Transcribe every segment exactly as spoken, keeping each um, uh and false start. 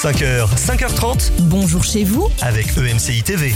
cinq heures, cinq heures trente. Bonjour chez vous avec E M C I T V.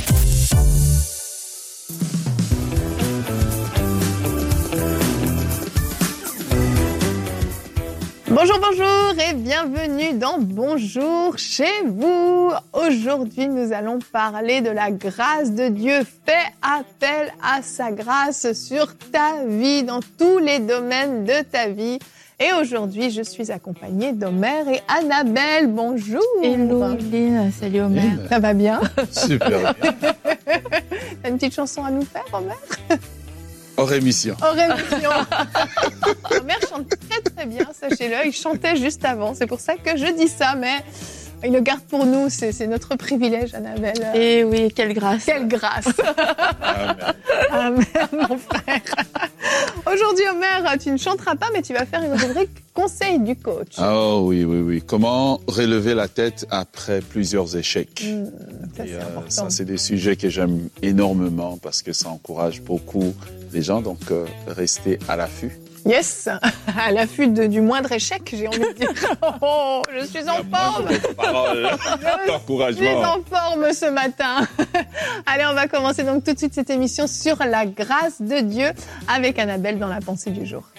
Bonjour, bonjour et bienvenue dans Bonjour chez vous. Aujourd'hui, nous allons parler de la grâce de Dieu. Fais appel à sa grâce sur ta vie, dans tous les domaines de ta vie. Et aujourd'hui, je suis accompagnée d'Omer et Annabelle. Bonjour. Hello, Lynn. Salut, Omer. Lynn. Ça va bien? Super bien. T'as une petite chanson à nous faire, Omer? Hors émission. Hors émission. Omer chante très très bien, sachez-le. Il chantait juste avant, c'est pour ça que je dis ça, mais il le garde pour nous, c'est, c'est notre privilège, Annabelle. Et oui, quelle grâce. Quelle grâce. Amen. Amen, mon frère. Aujourd'hui, Omer, tu ne chanteras pas, mais tu vas faire une rubrique conseil du coach. Oh oui, oui, oui. Comment relever la tête après plusieurs échecs. Mmh, ça, Et, c'est euh, important. ça, c'est des sujets que j'aime énormément parce que ça encourage beaucoup les gens. Donc, euh, restez à l'affût. Yes, à l'affût de, du moindre échec, j'ai envie de dire. Oh, je suis en forme. Parole Je suis d'encouragement. en forme ce matin. Allez, on va commencer donc tout de suite cette émission sur la grâce de Dieu avec Annabelle dans la pensée du jour.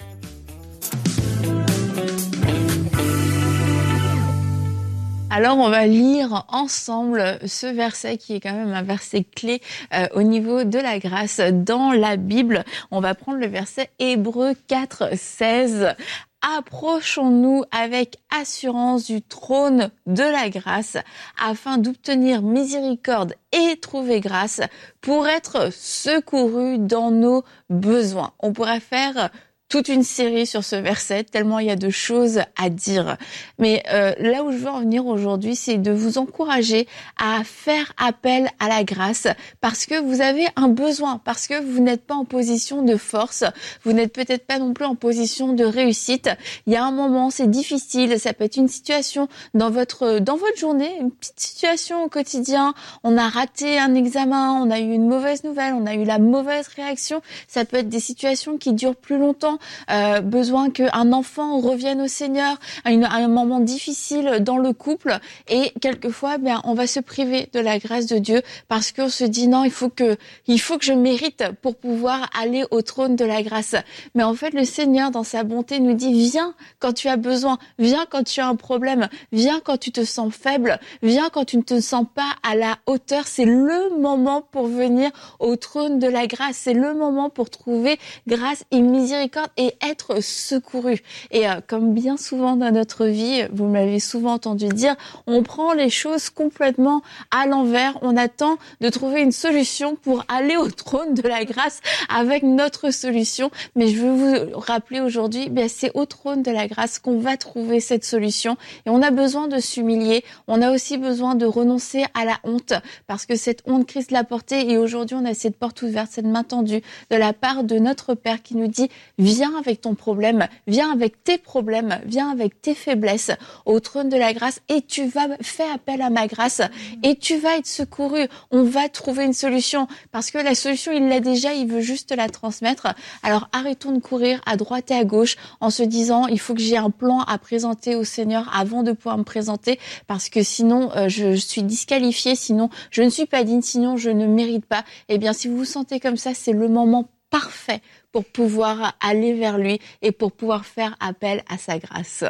Alors, on va lire ensemble ce verset qui est quand même un verset clé euh, au niveau de la grâce dans la Bible. On va prendre le verset Hébreux quatre, seize. Approchons-nous avec assurance du trône de la grâce afin d'obtenir miséricorde et trouver grâce pour être secourus dans nos besoins. On pourrait faire toute une série sur ce verset, tellement il y a de choses à dire. Mais euh, là où je veux en venir aujourd'hui, c'est de vous encourager à faire appel à la grâce parce que vous avez un besoin, parce que vous n'êtes pas en position de force, vous n'êtes peut-être pas non plus en position de réussite. Il y a un moment, c'est difficile, ça peut être une situation dans votre dans votre journée, une petite situation au quotidien. On a raté un examen, on a eu une mauvaise nouvelle, on a eu la mauvaise réaction. Ça peut être des situations qui durent plus longtemps. Euh, besoin qu'un enfant revienne au Seigneur, à, une, à un moment difficile dans le couple, et quelquefois, ben, on va se priver de la grâce de Dieu parce qu'on se dit non, il faut que, il faut que je mérite pour pouvoir aller au trône de la grâce. Mais en fait, le Seigneur, dans sa bonté, nous dit viens quand tu as besoin, viens quand tu as un problème, viens quand tu te sens faible, viens quand tu ne te sens pas à la hauteur. C'est le moment pour venir au trône de la grâce. C'est le moment pour trouver grâce et miséricorde et être secouru. Et euh, comme bien souvent dans notre vie, vous m'avez souvent entendu dire, on prend les choses complètement à l'envers. On attend de trouver une solution pour aller au trône de la grâce avec notre solution. Mais je veux vous rappeler aujourd'hui, ben, c'est au trône de la grâce qu'on va trouver cette solution. Et on a besoin de s'humilier. On a aussi besoin de renoncer à la honte parce que cette honte, Christ l'a portée. Et aujourd'hui, on a cette porte ouverte, cette main tendue de la part de notre Père qui nous dit, viens avec ton problème, viens avec tes problèmes, viens avec tes faiblesses au trône de la grâce et tu vas faire appel à ma grâce et tu vas être secouru. On va trouver une solution parce que la solution, il l'a déjà, il veut juste la transmettre. Alors arrêtons de courir à droite et à gauche en se disant il faut que j'ai un plan à présenter au Seigneur avant de pouvoir me présenter parce que sinon euh, je, je suis disqualifiée, sinon je ne suis pas digne, sinon je ne mérite pas. Eh bien, si vous vous sentez comme ça, c'est le moment parfait pour pouvoir aller vers lui et pour pouvoir faire appel à sa grâce.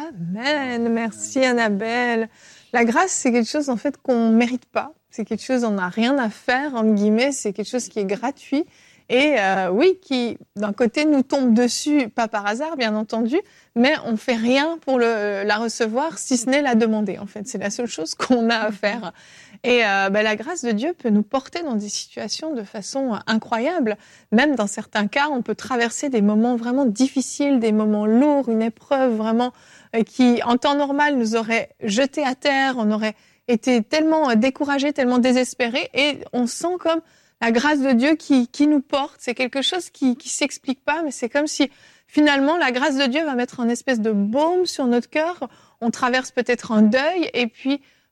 Amen. Merci Annabelle. La grâce, c'est quelque chose en fait qu'on mérite pas. C'est quelque chose, on n'a rien à faire, entre guillemets. C'est quelque chose qui est gratuit et euh, oui, qui d'un côté nous tombe dessus, pas par hasard bien entendu, mais on fait rien pour le, la recevoir si ce n'est la demander. En fait, c'est la seule chose qu'on a à faire. Et euh, ben, la grâce de Dieu peut nous porter dans des situations de façon incroyable. Même dans certains cas, on peut traverser des moments vraiment difficiles, des moments lourds, une épreuve vraiment euh, qui, en temps normal, nous aurait jetés à terre. On aurait été tellement découragés, tellement désespérés. Et on sent comme la grâce de Dieu qui, qui nous porte. C'est quelque chose qui qui s'explique pas, mais c'est comme si finalement la grâce de Dieu va mettre un espèce de baume sur notre cœur. On traverse peut-être un deuil et puis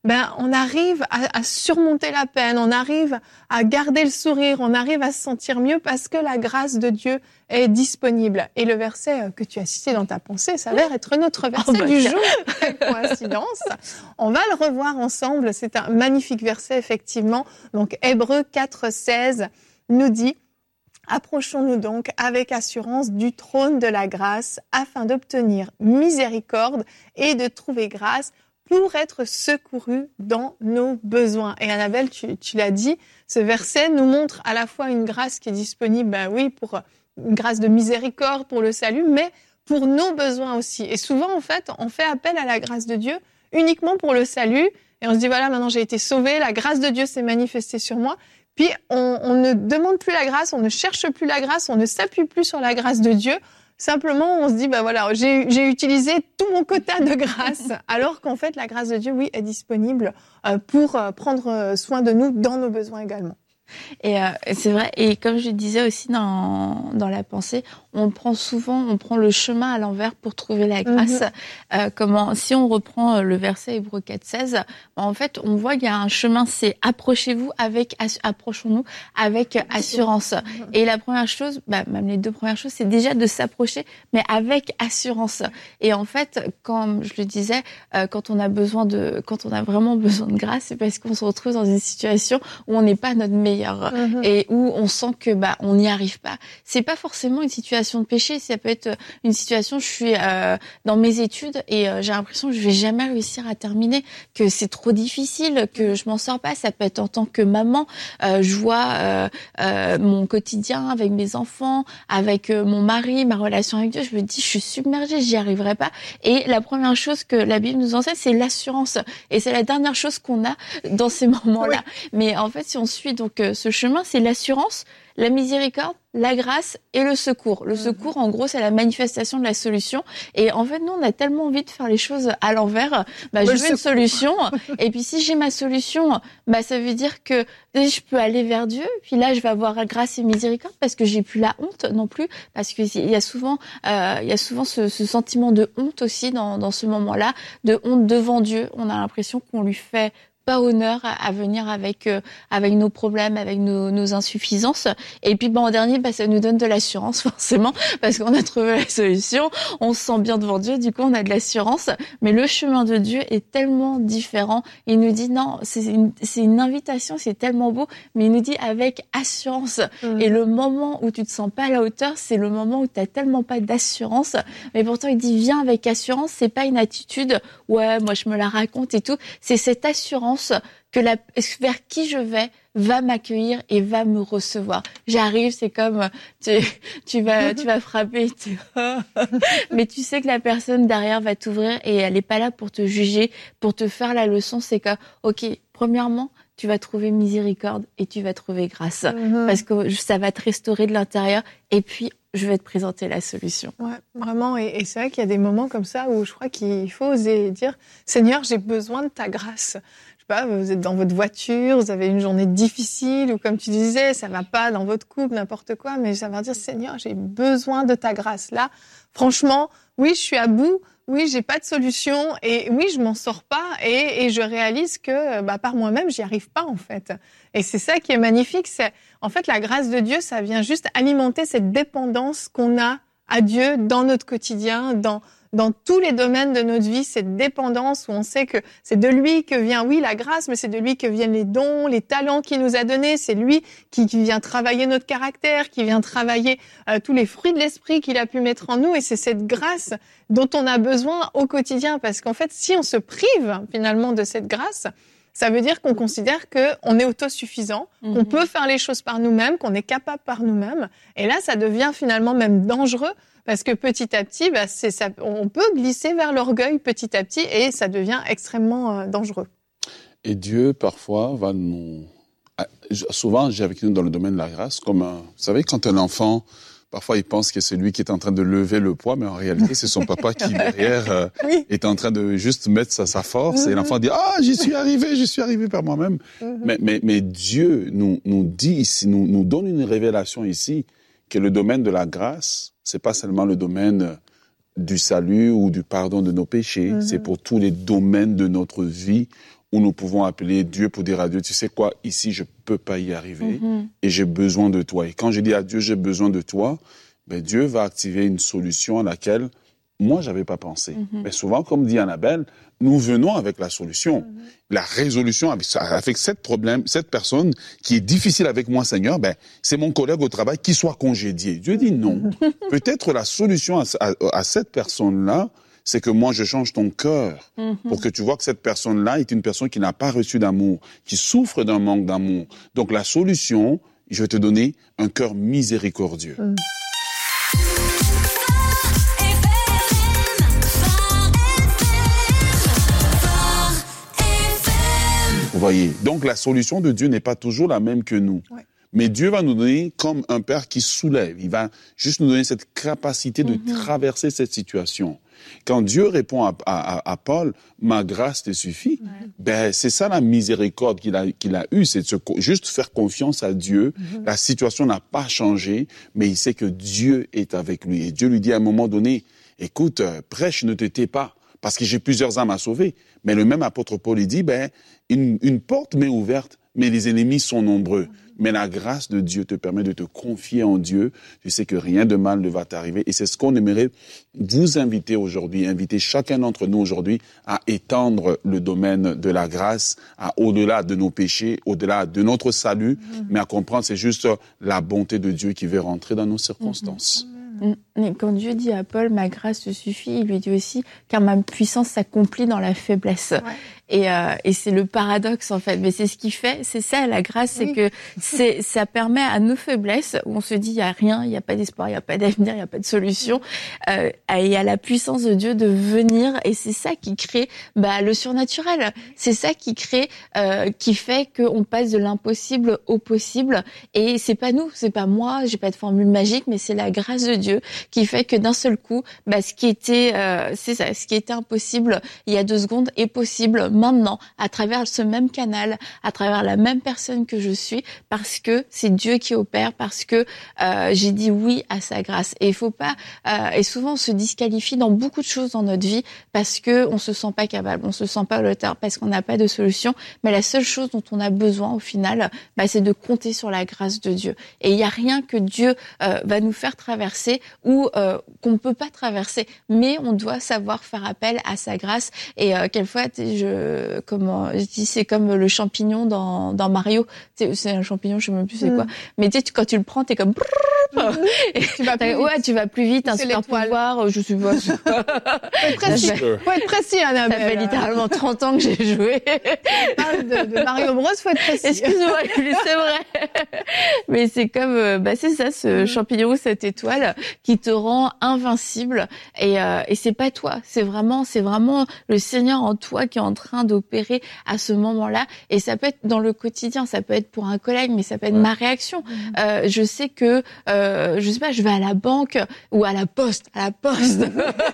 ben on arrive à, à surmonter la peine, on arrive à garder le sourire, on arrive à se sentir mieux parce que la grâce de Dieu est disponible. Et le verset que tu as cité dans ta pensée s'avère être notre verset oh bah du tiens. jour. Quelle coïncidence. On va le revoir ensemble. C'est un magnifique verset, effectivement. Donc, Hébreux quatre, seize nous dit « Approchons-nous donc avec assurance du trône de la grâce afin d'obtenir miséricorde et de trouver grâce pour être secourus dans nos besoins. » Et Annabelle, tu, tu l'as dit, ce verset nous montre à la fois une grâce qui est disponible, ben oui, pour une grâce de miséricorde, pour le salut, mais pour nos besoins aussi. Et souvent, en fait, on fait appel à la grâce de Dieu uniquement pour le salut. Et on se dit, voilà, maintenant j'ai été sauvé, la grâce de Dieu s'est manifestée sur moi. Puis on, on ne demande plus la grâce, on ne cherche plus la grâce, on ne s'appuie plus sur la grâce de Dieu. Simplement, on se dit, bah voilà, j'ai, j'ai utilisé tout mon quota de grâce. Alors qu'en fait, la grâce de Dieu, oui, est disponible pour prendre soin de nous dans nos besoins également. Et euh, c'est vrai, et comme je disais aussi dans, dans la pensée, on prend souvent, on prend le chemin à l'envers pour trouver la grâce. Mm-hmm. Euh, comment, si on reprend le verset Hébreux quatre, seize, en fait, on voit qu'il y a un chemin, c'est approchez-vous avec, approchons-nous avec assurance. Mm-hmm. Et la première chose, bah, même les deux premières choses, c'est déjà de s'approcher, mais avec assurance. Et en fait, comme je le disais, euh, quand on a besoin de, quand on a vraiment besoin de grâce, c'est parce qu'on se retrouve dans une situation où on n'est pas notre meilleur. Mmh. Et où on sent que bah on n'y arrive pas. C'est pas forcément une situation de péché, ça peut être une situation, je suis euh, dans mes études et euh, j'ai l'impression que je vais jamais réussir à terminer, que c'est trop difficile, que je m'en sors pas. Ça peut être en tant que maman, euh, je vois euh, euh, mon quotidien avec mes enfants, avec euh, mon mari, ma relation avec Dieu, je me dis je suis submergée, j'y arriverai pas. Et la première chose que la Bible nous enseigne, c'est l'assurance. Et c'est la dernière chose qu'on a dans ces moments-là. Oui. Mais en fait, si on suit donc ce chemin, c'est l'assurance, la miséricorde, la grâce et le secours. Le secours, en gros, c'est la manifestation de la solution. Et en fait, nous, on a tellement envie de faire les choses à l'envers. Bah, je veux une solution. Et puis, si j'ai ma solution, bah, ça veut dire que je peux aller vers Dieu. Puis là, je vais avoir grâce et miséricorde parce que j'ai plus la honte non plus. Parce qu'il y a souvent, euh, il y a souvent ce, ce sentiment de honte aussi dans, dans ce moment-là, de honte devant Dieu. On a l'impression qu'on lui fait pas honneur à venir avec euh, avec nos problèmes, avec nos, nos insuffisances. Et puis, ben, en dernier, ben, ça nous donne de l'assurance, forcément, parce qu'on a trouvé la solution, on se sent bien devant Dieu, du coup, on a de l'assurance. Mais le chemin de Dieu est tellement différent. Il nous dit, non, c'est une, c'est une invitation, c'est tellement beau, mais il nous dit avec assurance. Mmh. Et le moment où tu te sens pas à la hauteur, c'est le moment où t'as tellement pas d'assurance. Mais pourtant, il dit, viens avec assurance, c'est pas une attitude, ouais, moi, je me la raconte et tout. C'est cette assurance que la, vers qui je vais va m'accueillir et va me recevoir. J'arrive, c'est comme tu, tu vas tu vas frapper, tu... mais tu sais que la personne derrière va t'ouvrir et elle est pas là pour te juger, pour te faire la leçon. C'est que, ok, premièrement, tu vas trouver miséricorde et tu vas trouver grâce, mm-hmm. parce que ça va te restaurer de l'intérieur. Et puis je vais te présenter la solution. Ouais, vraiment. Et, et c'est vrai qu'il y a des moments comme ça où je crois qu'il faut oser dire, Seigneur, j'ai besoin de ta grâce. Je sais pas, vous êtes dans votre voiture, vous avez une journée difficile, ou comme tu disais, ça va pas dans votre couple, n'importe quoi, mais ça va dire, Seigneur, j'ai besoin de ta grâce. Là, franchement, oui, je suis à bout, oui, j'ai pas de solution, et oui, je m'en sors pas, et, et je réalise que, bah, par moi-même, j'y arrive pas, en fait. Et c'est ça qui est magnifique, c'est, en fait, la grâce de Dieu, ça vient juste alimenter cette dépendance qu'on a à Dieu dans notre quotidien, dans, dans tous les domaines de notre vie, cette dépendance où on sait que c'est de lui que vient, oui, la grâce, mais c'est de lui que viennent les dons, les talents qu'il nous a donnés. C'est lui qui, qui vient travailler notre caractère, qui vient travailler euh, tous les fruits de l'esprit qu'il a pu mettre en nous. Et c'est cette grâce dont on a besoin au quotidien. Parce qu'en fait, si on se prive finalement de cette grâce, ça veut dire qu'on considère qu'on est autosuffisant, mmh. qu'on peut faire les choses par nous-mêmes, qu'on est capable par nous-mêmes. Et là, ça devient finalement même dangereux parce que petit à petit, bah, c'est ça, on peut glisser vers l'orgueil petit à petit et ça devient extrêmement euh, dangereux. Et Dieu, parfois, va nous... Souvent, j'ai avec nous dans le domaine de la grâce, comme un... Vous savez, quand un enfant... Parfois, il pense que c'est lui qui est en train de lever le poids, mais en réalité, c'est son papa qui, derrière, euh, oui. est en train de juste mettre sa, sa force. Mm-hmm. Et l'enfant dit, ah, j'y suis arrivé, j'y suis arrivé par moi-même. Mm-hmm. Mais, mais, mais Dieu nous, nous dit ici, nous, nous donne une révélation ici, que le domaine de la grâce, c'est pas seulement le domaine du salut ou du pardon de nos péchés, mm-hmm. c'est pour tous les domaines de notre vie où nous pouvons appeler Dieu pour dire à Dieu, tu sais quoi, ici, je peux pas y arriver mm-hmm. et j'ai besoin de toi. Et quand je dis à Dieu, j'ai besoin de toi, ben, Dieu va activer une solution à laquelle moi, j'avais pas pensé. Mm-hmm. Mais souvent, comme dit Annabelle, nous venons avec la solution. Mm-hmm. La résolution avec, avec cette problème, cette personne qui est difficile avec moi, Seigneur, ben, c'est mon collègue au travail qui soit congédié. Dieu dit non. Peut-être la solution à, à, à cette personne-là, c'est que moi, je change ton cœur mm-hmm. pour que tu vois que cette personne-là est une personne qui n'a pas reçu d'amour, qui souffre d'un manque d'amour. Donc, la solution, je vais te donner un cœur miséricordieux. Mm. Vous voyez, donc la solution de Dieu n'est pas toujours la même que nous. Ouais. Mais Dieu va nous donner comme un père qui soulève. Il va juste nous donner cette capacité de mm-hmm. traverser cette situation. Quand Dieu répond à, à, à Paul, ma grâce te suffit, ouais. ben c'est ça la miséricorde qu'il a, qu'il a eue, c'est de se, juste faire confiance à Dieu. Mm-hmm. La situation n'a pas changé, mais il sait que Dieu est avec lui. Et Dieu lui dit à un moment donné, écoute, prêche, ne te tais pas, parce que j'ai plusieurs âmes à sauver. Mais le même apôtre Paul, il dit, ben, une, une porte m'est ouverte, mais les ennemis sont nombreux. Mais la grâce de Dieu te permet de te confier en Dieu. Tu sais que rien de mal ne va t'arriver. Et c'est ce qu'on aimerait vous inviter aujourd'hui, inviter chacun d'entre nous aujourd'hui à étendre le domaine de la grâce, à au-delà de nos péchés, au-delà de notre salut, mmh. mais à comprendre c'est juste la bonté de Dieu qui veut rentrer dans nos circonstances. Mmh. Mais quand Dieu dit à Paul, ma grâce te suffit, il lui dit aussi, car ma puissance s'accomplit dans la faiblesse. Ouais. Et, euh, et c'est le paradoxe, en fait. Mais c'est ce qui fait, c'est ça, la grâce, oui. c'est que c'est, ça permet à nos faiblesses, où on se dit, il n'y a rien, il n'y a pas d'espoir, il n'y a pas d'avenir, il n'y a pas de solution, euh, et à la puissance de Dieu de venir, et c'est ça qui crée, bah, le surnaturel. C'est ça qui crée, euh, qui fait qu'on passe de l'impossible au possible. Et c'est pas nous, c'est pas moi, j'ai pas de formule magique, mais c'est la grâce de Dieu qui fait que d'un seul coup, bah, ce qui était, euh, c'est ça, ce qui était impossible il y a deux secondes est possible maintenant, à travers ce même canal, à travers la même personne que je suis, parce que c'est Dieu qui opère, parce que euh, j'ai dit oui à sa grâce. Et il faut pas, euh, et souvent on se disqualifie dans beaucoup de choses dans notre vie parce que on se sent pas capable, on se sent pas à l'auteur, parce qu'on n'a pas de solution. Mais la seule chose dont on a besoin au final, bah, c'est de compter sur la grâce de Dieu. Et il y a rien que Dieu euh, va nous faire traverser ou euh, qu'on ne peut pas traverser, mais on doit savoir faire appel à sa grâce. Et euh, quelquefois, je, comment, je dis, c'est comme le champignon dans, dans Mario. C'est, c'est un champignon, je sais même plus c'est quoi. Mm. Mais tu sais, quand tu le prends, t'es comme... Mm. Et tu vas plus vite. Ouais, tu vas plus vite, un super pouvoir, je sais pas. Faut être précis, faut être précis, Annabelle. Ça fait littéralement trente ans que j'ai joué. Parle de, de Mario Bros, faut être précis. Excuse-moi, c'est vrai. Mais c'est comme, bah c'est ça, ce mm. champignon ou cette étoile qui te rend invincible. Et, euh, et c'est pas toi, c'est vraiment, c'est vraiment le Seigneur en toi qui est en train d'opérer à ce moment-là. Et ça peut être dans le quotidien, ça peut être pour un collègue, mais ça peut être ouais. ma réaction. Mm. Euh, je sais que, euh, je sais pas, je vais à la banque ou à la poste, à la poste,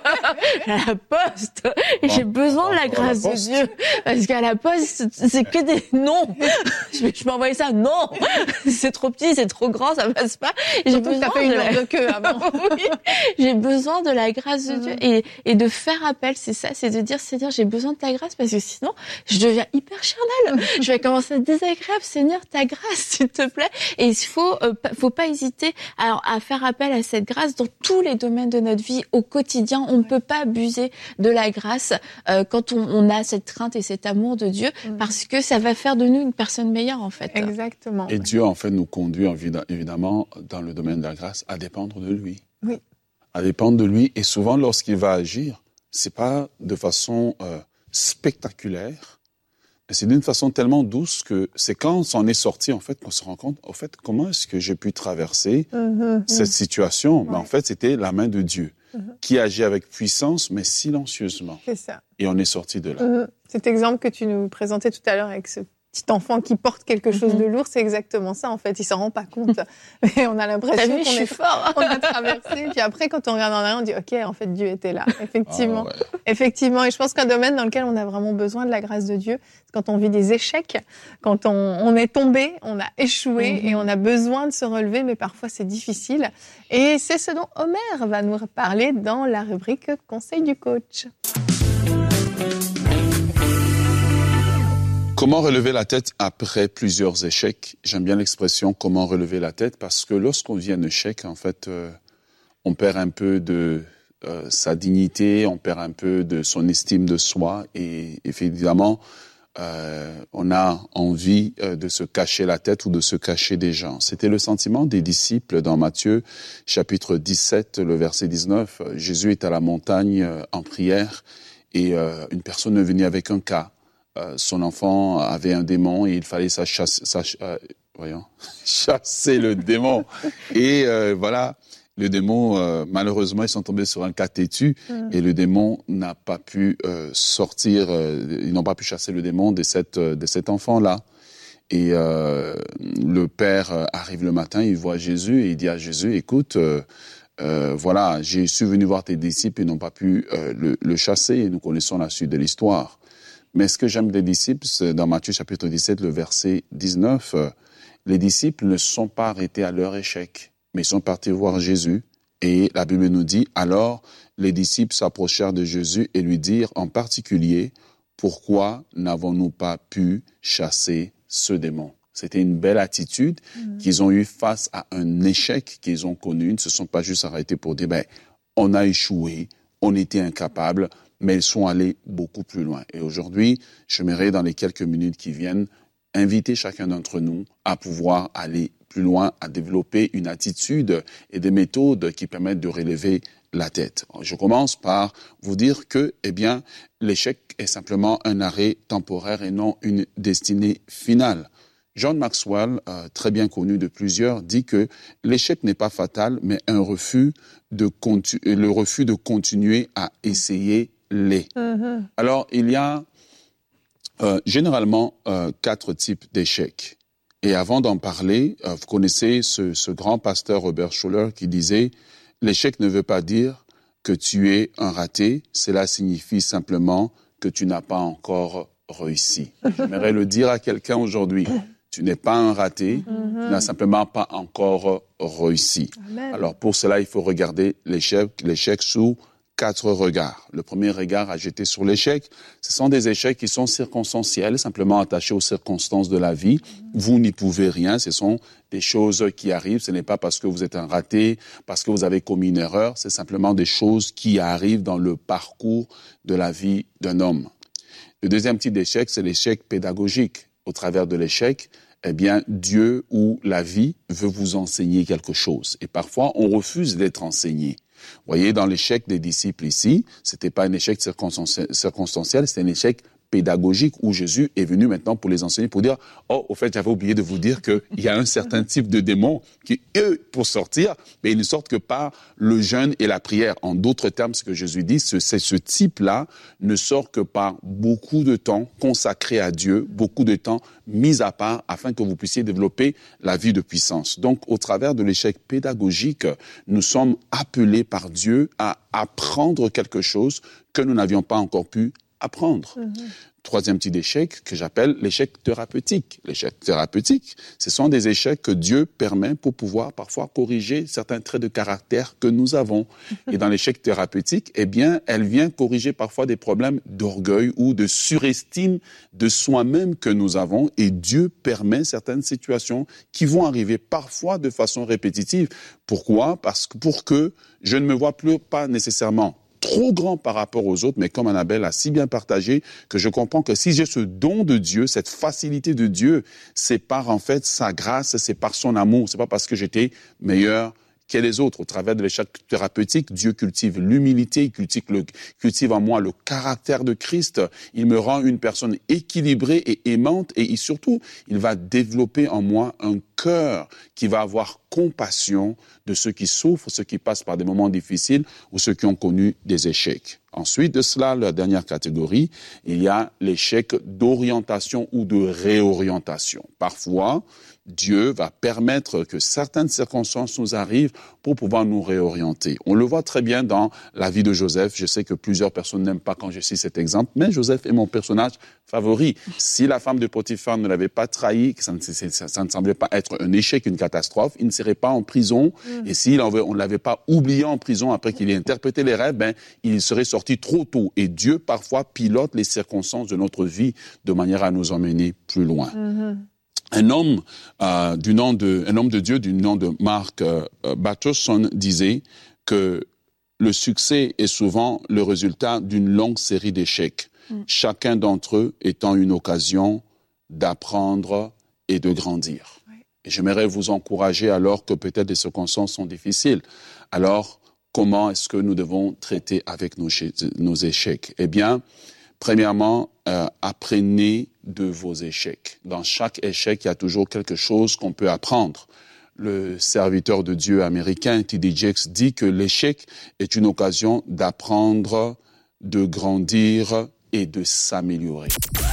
à la poste. Et j'ai besoin de la grâce de Dieu parce qu'à la poste, c'est que des non. Je vais, je peux envoyer ça, non. C'est trop petit, c'est trop grand, ça passe pas. Et j'ai besoin fait une heure de queue avant. Oui, j'ai besoin de la grâce de mm. Dieu et, et de faire appel, c'est ça, c'est de dire, Seigneur, j'ai besoin de ta grâce parce que sinon, je deviens hyper charnelle. Je vais commencer à être désagréable. Seigneur, ta grâce, s'il te plaît. Et il faut, euh, faut pas hésiter à, à faire appel à cette grâce dans tous les domaines de notre vie, au quotidien. On ne peut pas abuser de la grâce euh, quand on, on a cette crainte et cet amour de Dieu mm. parce que ça va faire de nous une personne meilleure, en fait. Exactement. Et Dieu, en fait, nous conduit, évidemment, dans le domaine de la grâce, à dépendre de lui. Oui. À dépendre de lui. Et souvent, lorsqu'il va agir, c'est pas de façon euh, spectaculaire, mais c'est d'une façon tellement douce que c'est quand on s'en est sorti, en fait, qu'on se rend compte, en fait, comment est-ce que j'ai pu traverser mmh, cette mmh. situation? Ouais. Mais en fait, c'était la main de Dieu mmh. qui agit avec puissance, mais silencieusement. C'est ça. Et on est sorti de là. Mmh. Cet exemple que tu nous présentais tout à l'heure avec ce petit enfant qui porte quelque chose mm-hmm. de lourd, c'est exactement ça, en fait. Il s'en rend pas compte. Mais on a l'impression vu, qu'on je suis est fort. On a traversé. Puis après, quand on regarde en arrière, on dit, OK, en fait, Dieu était là. Effectivement. Ah, ouais. Effectivement. Et je pense qu'un domaine dans lequel on a vraiment besoin de la grâce de Dieu, c'est quand on vit des échecs, quand on, on est tombé, on a échoué mm-hmm. et on a besoin de se relever, mais parfois c'est difficile. Et c'est ce dont Omer va nous parler dans la rubrique Conseil du coach. Comment relever la tête après plusieurs échecs? J'aime bien l'expression « comment relever la tête » parce que lorsqu'on vit un échec, en fait, euh, on perd un peu de euh, sa dignité, on perd un peu de son estime de soi et évidemment, euh, on a envie euh, de se cacher la tête ou de se cacher des gens. C'était le sentiment des disciples dans Matthieu, chapitre dix-sept, le verset dix-neuf. Jésus est à la montagne euh, en prière et euh, une personne est venue avec un cas. Euh, son enfant avait un démon et il fallait ça chasse, ça, euh, voyons, chasser le démon. Et euh, voilà, le démon, euh, malheureusement, ils sont tombés sur un cas têtu mm. et le démon n'a pas pu euh, sortir, euh, ils n'ont pas pu chasser le démon de, cette, euh, de cet enfant-là. Et euh, le père euh, arrive le matin, il voit Jésus et il dit à Jésus, écoute, euh, euh, voilà, je suis venu voir tes disciples, ils n'ont pas pu euh, le, le chasser et nous connaissons la suite de l'histoire. Mais ce que j'aime des disciples, c'est dans Matthieu chapitre dix-sept, le verset dix-neuf, euh, les disciples ne se sont pas arrêtés à leur échec, mais ils sont partis voir Jésus. Et la Bible nous dit, alors les disciples s'approchèrent de Jésus et lui dirent en particulier, pourquoi n'avons-nous pas pu chasser ce démon? C'était une belle attitude mmh. qu'ils ont eue face à un échec qu'ils ont connu. Ils ne se sont pas juste arrêtés pour dire, ben, on a échoué, on était incapable, mais ils sont allés beaucoup plus loin. Et aujourd'hui, j'aimerais, dans les quelques minutes qui viennent, inviter chacun d'entre nous à pouvoir aller plus loin, à développer une attitude et des méthodes qui permettent de relever la tête. Je commence par vous dire que, eh bien, l'échec est simplement un arrêt temporaire et non une destinée finale. John Maxwell, euh, très bien connu de plusieurs, dit que l'échec n'est pas fatal, mais un refus de contu- le refus de continuer à essayer l'est. Mm-hmm. Alors, il y a euh, généralement euh, quatre types d'échecs. Et avant d'en parler, euh, vous connaissez ce, ce grand pasteur Robert Schuller qui disait « L'échec ne veut pas dire que tu es un raté, cela signifie simplement que tu n'as pas encore réussi. » J'aimerais le dire à quelqu'un aujourd'hui. Tu n'es pas un raté, mm-hmm. tu n'as simplement pas encore réussi. Amen. Alors pour cela, il faut regarder l'échec, l'échec sous quatre regards. Le premier regard à jeter sur l'échec, ce sont des échecs qui sont circonstanciels, simplement attachés aux circonstances de la vie. Vous n'y pouvez rien, ce sont des choses qui arrivent. Ce n'est pas parce que vous êtes un raté, parce que vous avez commis une erreur, c'est simplement des choses qui arrivent dans le parcours de la vie d'un homme. Le deuxième type d'échec, c'est l'échec pédagogique. Au travers de l'échec, eh bien, Dieu ou la vie veut vous enseigner quelque chose. Et parfois, on refuse d'être enseigné. Vous voyez, dans l'échec des disciples ici, c'était pas un échec circonstanciel, c'était un échec pédagogique où Jésus est venu maintenant pour les enseigner, pour dire « Oh, au fait, j'avais oublié de vous dire qu'il y a un certain type de démons qui, eux, pour sortir, mais ils ne sortent que par le jeûne et la prière. » En d'autres termes, ce que Jésus dit, c'est ce type-là ne sort que par beaucoup de temps consacré à Dieu, beaucoup de temps mis à part afin que vous puissiez développer la vie de puissance. Donc, au travers de l'échec pédagogique, nous sommes appelés par Dieu à apprendre quelque chose que nous n'avions pas encore pu apprendre. Mmh. Troisième type d'échec que j'appelle l'échec thérapeutique. L'échec thérapeutique, ce sont des échecs que Dieu permet pour pouvoir parfois corriger certains traits de caractère que nous avons. Et dans l'échec thérapeutique, eh bien, elle vient corriger parfois des problèmes d'orgueil ou de surestime de soi-même que nous avons. Et Dieu permet certaines situations qui vont arriver parfois de façon répétitive. Pourquoi? Parce que pour que je ne me vois plus pas nécessairement trop grand par rapport aux autres, mais comme Annabelle a si bien partagé, que je comprends que si j'ai ce don de Dieu, cette facilité de Dieu, c'est par en fait sa grâce, c'est par son amour, c'est pas parce que j'étais meilleur que les autres. Au travers de l'échec thérapeutique, Dieu cultive l'humilité, il cultive, le, cultive en moi le caractère de Christ, il me rend une personne équilibrée et aimante, et surtout, il va développer en moi un cœur qui va avoir compassion de ceux qui souffrent, ceux qui passent par des moments difficiles ou ceux qui ont connu des échecs. Ensuite de cela, la dernière catégorie, il y a l'échec d'orientation ou de réorientation. Parfois, Dieu va permettre que certaines circonstances nous arrivent pour pouvoir nous réorienter. On le voit très bien dans la vie de Joseph. Je sais que plusieurs personnes n'aiment pas quand je cite cet exemple, mais Joseph est mon personnage favori. Si la femme de Potiphar ne l'avait pas trahi, ça ne, ça, ça ne semblait pas être un échec, une catastrophe, il ne serait pas en prison. Mm. Et si on ne l'avait pas oublié en prison après qu'il ait interprété les rêves, ben, il serait sorti trop tôt. Et Dieu, parfois, pilote les circonstances de notre vie de manière à nous emmener plus loin. Mm-hmm. Un homme, euh, du nom de, un homme de Dieu du nom de Mark euh, Batterson disait que le succès est souvent le résultat d'une longue série d'échecs, mm. chacun d'entre eux étant une occasion d'apprendre et de grandir. Oui. Et j'aimerais vous encourager, alors que peut-être les circonstances sont difficiles, alors comment est-ce que nous devons traiter avec nos, nos échecs? Eh bien, premièrement, euh, apprenez de vos échecs. Dans chaque échec, il y a toujours quelque chose qu'on peut apprendre. Le serviteur de Dieu américain, T D Jakes, dit que l'échec est une occasion d'apprendre, de grandir et de s'améliorer.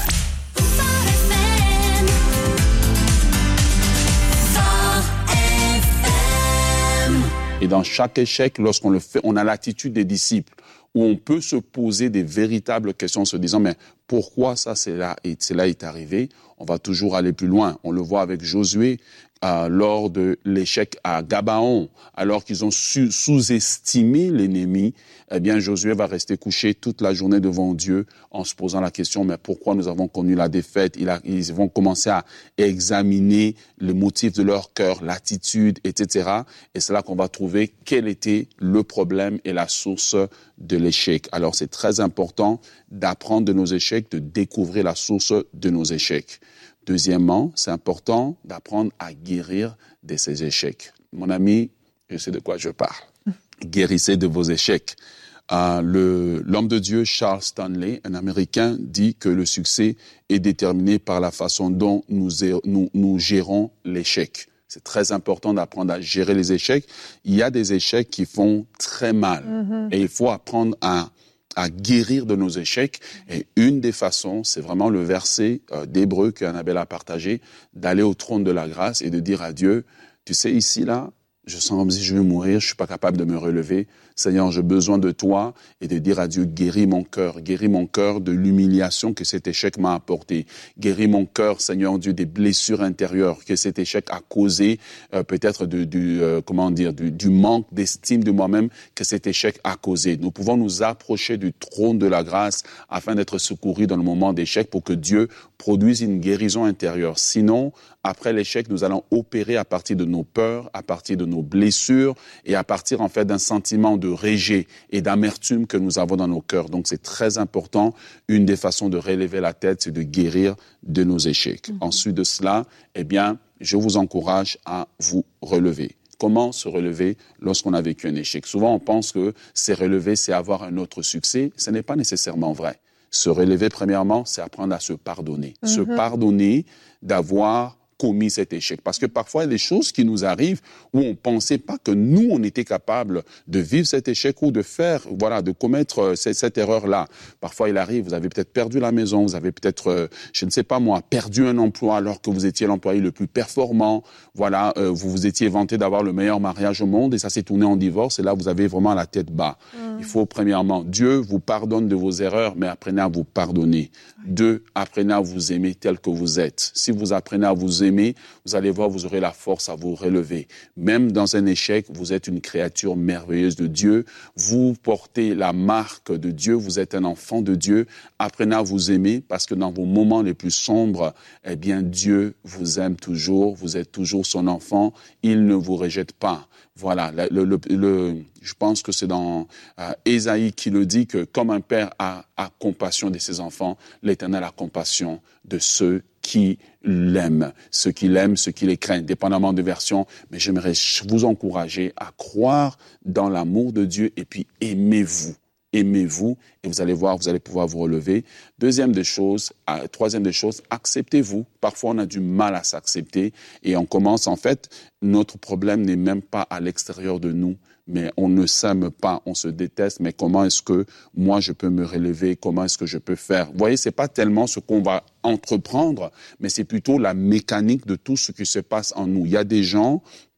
Et dans chaque échec, lorsqu'on le fait, on a l'attitude des disciples, où on peut se poser des véritables questions en se disant, mais pourquoi ça, c'est là, et cela est arrivé? On va toujours aller plus loin. On le voit avec Josué, euh, lors de l'échec à Gabaon, alors qu'ils ont su, sous-estimé l'ennemi, eh bien, Josué va rester couché toute la journée devant Dieu en se posant la question, mais pourquoi nous avons connu la défaite? Il a, ils vont commencer à examiner le motif de leur cœur, l'attitude, et cetera. Et c'est là qu'on va trouver quel était le problème et la source de l'échec. Alors, c'est très important d'apprendre de nos échecs, de découvrir la source de nos échecs. Deuxièmement, c'est important d'apprendre à guérir de ces échecs. Mon ami, je sais de quoi je parle. Guérissez de vos échecs. Euh, le, l'homme de Dieu, Charles Stanley, un Américain, dit que le succès est déterminé par la façon dont nous, nous, nous gérons l'échec. C'est très important d'apprendre à gérer les échecs. Il y a des échecs qui font très mal. Mm-hmm. Et il faut apprendre à à guérir de nos échecs. Et une des façons, c'est vraiment le verset euh, d'Hébreux qu'Annabelle a partagé, d'aller au trône de la grâce et de dire à Dieu, tu sais, ici, là, je sens comme si je vais mourir, je suis pas capable de me relever. Seigneur, j'ai besoin de toi, et de dire à Dieu, guéris mon cœur, guéris mon cœur de l'humiliation que cet échec m'a apporté. Guéris mon cœur, Seigneur Dieu, des blessures intérieures que cet échec a causé, euh, peut-être du, du euh, comment dire, du, du manque d'estime de moi-même que cet échec a causé. Nous pouvons nous approcher du trône de la grâce afin d'être secourus dans le moment d'échec pour que Dieu produise une guérison intérieure. Sinon, après l'échec, nous allons opérer à partir de nos peurs, à partir de nos blessures et à partir en fait d'un sentiment de rejet et d'amertume que nous avons dans nos cœurs. Donc c'est très important. Une des façons de relever la tête, c'est de guérir de nos échecs. Mm-hmm. Ensuite de cela, eh bien, je vous encourage à vous relever. Comment se relever lorsqu'on a vécu un échec? Souvent, on pense que se relever, c'est avoir un autre succès. Ce n'est pas nécessairement vrai. Se relever, premièrement, c'est apprendre à se pardonner. Mm-hmm. Se pardonner d'avoir commis cet échec. Parce que parfois, il y a des choses qui nous arrivent où on ne pensait pas que nous, on était capable de vivre cet échec ou de faire, voilà, de commettre cette, cette erreur-là. Parfois, il arrive, vous avez peut-être perdu la maison, vous avez peut-être, euh, je ne sais pas moi, perdu un emploi alors que vous étiez l'employé le plus performant. Voilà, euh, vous vous étiez vanté d'avoir le meilleur mariage au monde et ça s'est tourné en divorce et là, vous avez vraiment la tête bas. Mmh. Il faut, premièrement, Dieu vous pardonne de vos erreurs, mais apprenez à vous pardonner. Oui. Deux, apprenez à vous aimer tel que vous êtes. Si vous apprenez à vous aimer, vous allez voir, vous aurez la force à vous relever. Même dans un échec, vous êtes une créature merveilleuse de Dieu. Vous portez la marque de Dieu. Vous êtes un enfant de Dieu. Apprenez à vous aimer parce que dans vos moments les plus sombres, eh bien, Dieu vous aime toujours. Vous êtes toujours son enfant. Il ne vous rejette pas. Voilà, le, le, le, je pense que c'est dans euh, Ésaïe qui le dit que comme un père a, a compassion de ses enfants, l'Éternel a compassion de ceux qui l'aiment, ceux qui l'aiment, ceux qui les craignent, dépendamment de version. Mais j'aimerais vous encourager à croire dans l'amour de Dieu et puis aimez-vous. Aimez-vous et vous allez voir, vous allez pouvoir vous relever. Deuxième des choses, euh, troisième des choses, acceptez-vous. Parfois, on a du mal à s'accepter et on commence, en fait, notre problème n'est même pas à l'extérieur de nous, mais on ne s'aime pas, on se déteste. Mais comment est-ce que moi, je peux me relever? Comment est-ce que je peux faire? Vous voyez, c'est pas tellement ce qu'on va entreprendre, mais c'est plutôt la mécanique de tout ce qui se passe en nous. Il y a des gens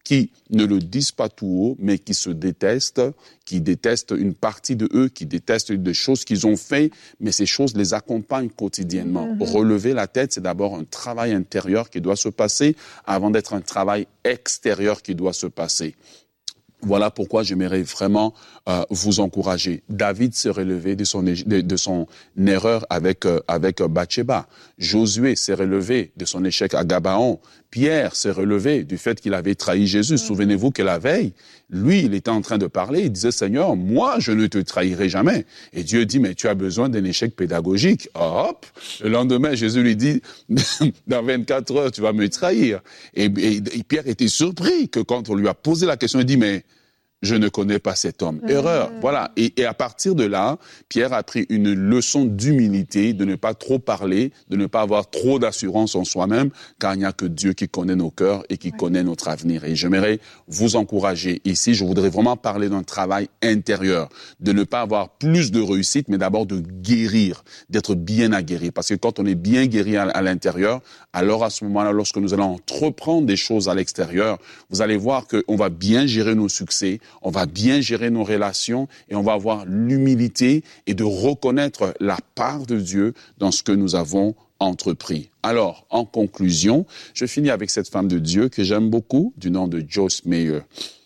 qui ne le disent pas tout haut, mais qui se détestent, qui détestent une partie de eux, qui détestent des choses qu'ils ont fait, mais ces choses les accompagnent quotidiennement. Mm-hmm. Relever la tête, c'est d'abord un travail intérieur qui doit se passer avant d'être un travail extérieur qui doit se passer. Voilà pourquoi j'aimerais vraiment euh, vous encourager. David s'est relevé de son, de, de son erreur avec, euh, avec Bathsheba. Josué s'est relevé de son échec à Gabaon. Pierre s'est relevé du fait qu'il avait trahi Jésus. Mmh. Souvenez-vous que la veille, lui, il était en train de parler. Il disait, Seigneur, moi, je ne te trahirai jamais. Et Dieu dit, mais tu as besoin d'un échec pédagogique. Hop! Le lendemain, Jésus lui dit, dans vingt-quatre heures, tu vas me trahir. Et, et, et Pierre était surpris que quand on lui a posé la question, il dit, mais je ne connais pas cet homme. Mmh. Erreur. Voilà. Et, et à partir de là, Pierre a pris une leçon d'humilité, de ne pas trop parler, de ne pas avoir trop d'assurance en soi-même, car il n'y a que Dieu qui connaît nos cœurs et qui ouais. connaît notre avenir. Et j'aimerais vous encourager ici. Je voudrais vraiment parler d'un travail intérieur, de ne pas avoir plus de réussite, mais d'abord de guérir, d'être bien aguerri. Parce que quand on est bien guéri à, à l'intérieur, alors à ce moment-là, lorsque nous allons entreprendre des choses à l'extérieur, vous allez voir qu'on va bien gérer nos succès, on va bien gérer nos relations et on va avoir l'humilité et de reconnaître la part de Dieu dans ce que nous avons entrepris. Alors, en conclusion, je finis avec cette femme de Dieu que j'aime beaucoup, du nom de Joyce Meyer.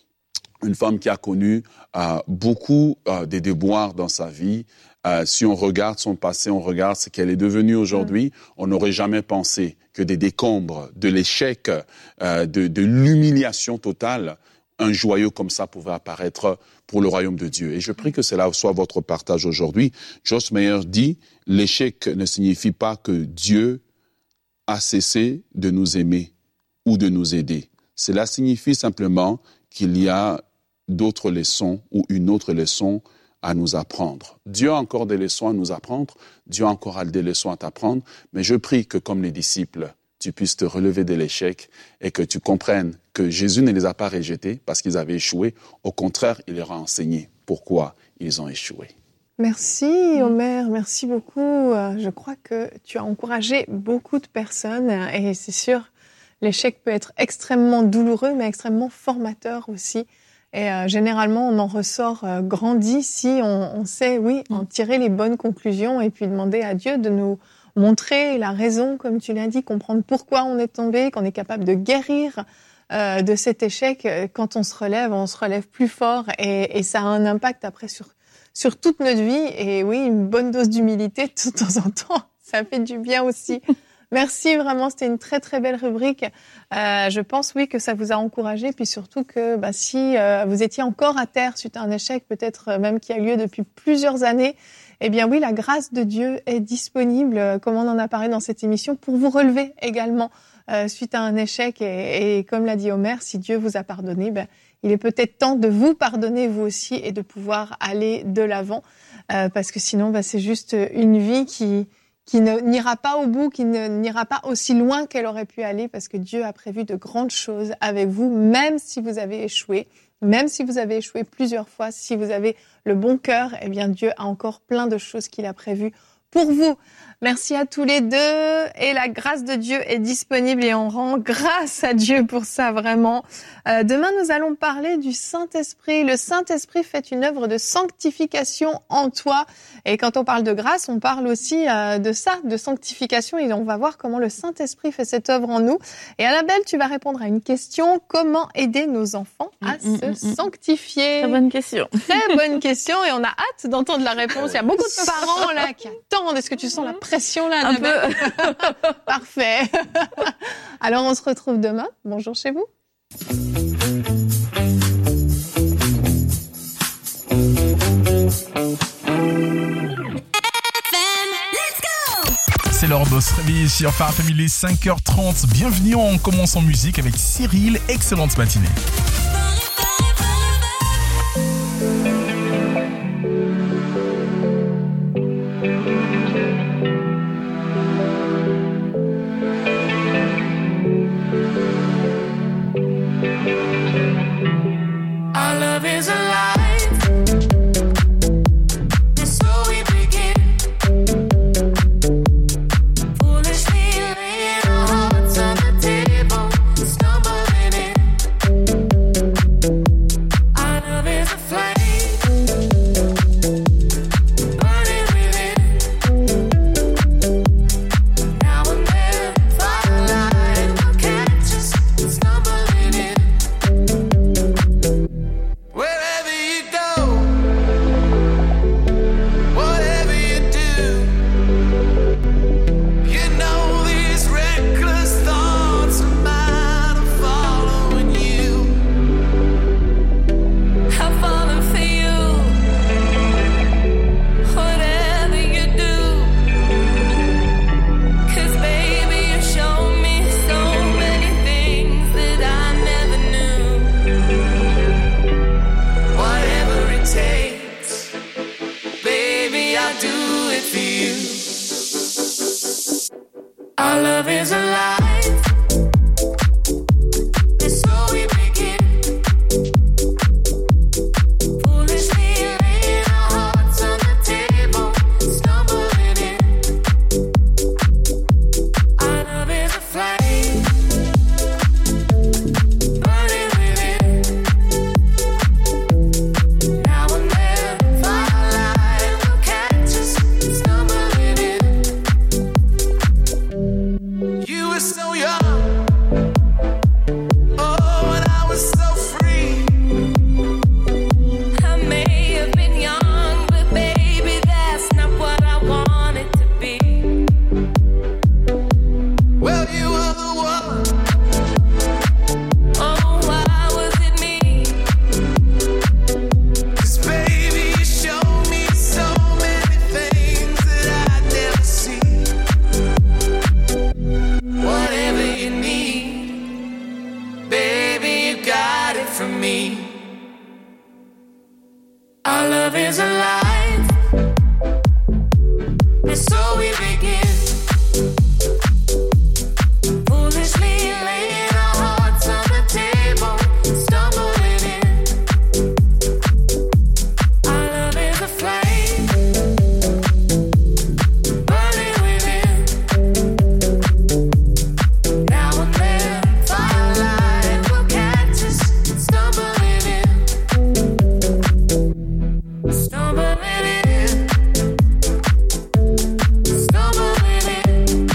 Une femme qui a connu euh, beaucoup euh, des déboires dans sa vie. Euh, si on regarde son passé, on regarde ce qu'elle est devenue aujourd'hui, mmh. on n'aurait jamais pensé que des décombres, de l'échec, euh, de, de l'humiliation totale, un joyau comme ça pouvait apparaître pour le royaume de Dieu. Et je prie que cela soit votre partage aujourd'hui. Joyce Meyer dit, l'échec ne signifie pas que Dieu a cessé de nous aimer ou de nous aider. Cela signifie simplement qu'il y a d'autres leçons ou une autre leçon à nous apprendre. Dieu a encore des leçons à nous apprendre, Dieu a encore des leçons à t'apprendre, mais je prie que comme les disciples, tu puisses te relever de l'échec et que tu comprennes que Jésus ne les a pas rejetés parce qu'ils avaient échoué. Au contraire, il leur a enseigné pourquoi ils ont échoué. Merci Omer, merci beaucoup. Je crois que tu as encouragé beaucoup de personnes et c'est sûr, l'échec peut être extrêmement douloureux mais extrêmement formateur aussi. Et euh, généralement, on en ressort euh, grandi si on, on sait, oui, en tirer les bonnes conclusions et puis demander à Dieu de nous montrer la raison, comme tu l'as dit, comprendre pourquoi on est tombé, qu'on est capable de guérir euh, de cet échec. Quand on se relève, on se relève plus fort et, et ça a un impact après sur, sur toute notre vie. Et oui, une bonne dose d'humilité de temps en temps, ça fait du bien aussi. Merci, vraiment, c'était une très très belle rubrique. Euh, je pense, oui, que ça vous a encouragé, puis surtout que bah, si euh, vous étiez encore à terre suite à un échec, peut-être même qui a lieu depuis plusieurs années, eh bien oui, la grâce de Dieu est disponible, comme on en a parlé dans cette émission, pour vous relever également euh, suite à un échec. Et, et comme l'a dit Omer, si Dieu vous a pardonné, ben, il est peut-être temps de vous pardonner vous aussi et de pouvoir aller de l'avant, euh, parce que sinon, ben, c'est juste une vie qui... qui ne, n'ira pas au bout, qui ne, n'ira pas aussi loin qu'elle aurait pu aller, parce que Dieu a prévu de grandes choses avec vous, même si vous avez échoué, même si vous avez échoué plusieurs fois, si vous avez le bon cœur, eh bien Dieu a encore plein de choses qu'il a prévues pour vous. Merci à tous les deux et la grâce de Dieu est disponible et on rend grâce à Dieu pour ça vraiment. Euh, demain, nous allons parler du Saint-Esprit. Le Saint-Esprit fait une œuvre de sanctification en toi. Et quand on parle de grâce, on parle aussi euh, de ça, de sanctification. Et on va voir comment le Saint-Esprit fait cette œuvre en nous. Et Annabelle, tu vas répondre à une question. Comment aider nos enfants à mmh, se mmh, sanctifier? Très bonne question. Très bonne question et on a hâte d'entendre la réponse. Il y a beaucoup de parents là qui attendent. Est-ce que tu sens la pression là, Annabelle? Un peu. Parfait. Alors on se retrouve demain. Bonjour chez vous. C'est l'heure de se réveiller sur Phare Family, cinq heures trente. Bienvenue, on commence en musique avec Cyril. Excellente matinée. Foolishly laying our hearts on the table, stumbling in. Our love is alive. And so we begin. Foolishly laying our hearts on the table, stumbling in. Our love is a flame, burning within. Now and then, firelight will catch us, stumbling in. You were so young, oh, and I was so free. I may have been young, but baby, that's not what I wanted to be. Well, you were the one. Oh, why was it me? 'Cause baby, you showed me so many things that I'd never see. Whatever you need, baby, you got it from me. Our love is alive, and so we begin. Foolishly laying our hearts on the table, stumbling in. Our love is a flame, burning within. Now and then, firelight will catch us, stumbling in. Stumbling in. Stumbling in.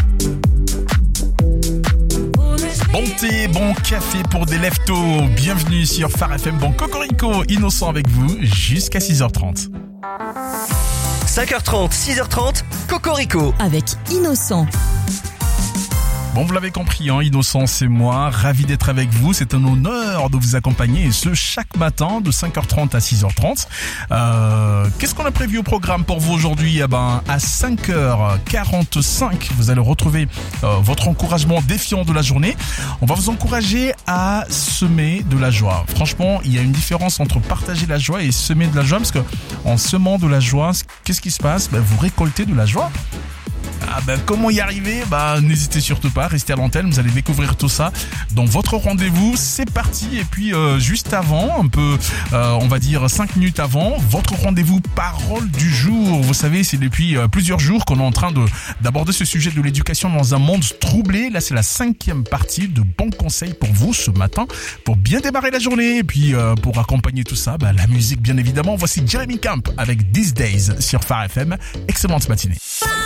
Foolishly Bon thé, bon café pour des leftos. Bienvenue sur Phare F M. Bon Cocorico, Innocent avec vous jusqu'à six heures trente. cinq heures trente, six heures trente, Cocorico. Avec Innocent. Bon, vous l'avez compris, hein, Innocent, c'est moi. Ravi d'être avec vous. C'est un honneur de vous accompagner, et ce, chaque matin, de cinq heures trente à six heures trente. Euh, qu'est-ce qu'on a prévu au programme pour vous aujourd'hui? Eh ben, à cinq heures quarante-cinq, vous allez retrouver euh, votre encouragement défiant de la journée. On va vous encourager à semer de la joie. Franchement, il y a une différence entre partager la joie et semer de la joie, parce que en semant de la joie, qu'est-ce qui se passe? Ben, vous récoltez de la joie. Ah ben, comment y arriver? Bah, n'hésitez surtout pas, restez à l'antenne, vous allez découvrir tout ça dans votre rendez-vous. C'est parti. Et puis euh, juste avant, un peu, euh, on va dire cinq minutes avant, votre rendez-vous parole du jour. Vous savez, c'est depuis euh, plusieurs jours qu'on est en train de d'aborder ce sujet de l'éducation dans un monde troublé. Là, c'est la cinquième partie de bons conseils pour vous ce matin, pour bien démarrer la journée. Et puis euh, pour accompagner tout ça, bah, la musique bien évidemment. Voici Jeremy Camp avec These Days sur Phare F M. Excellente matinée.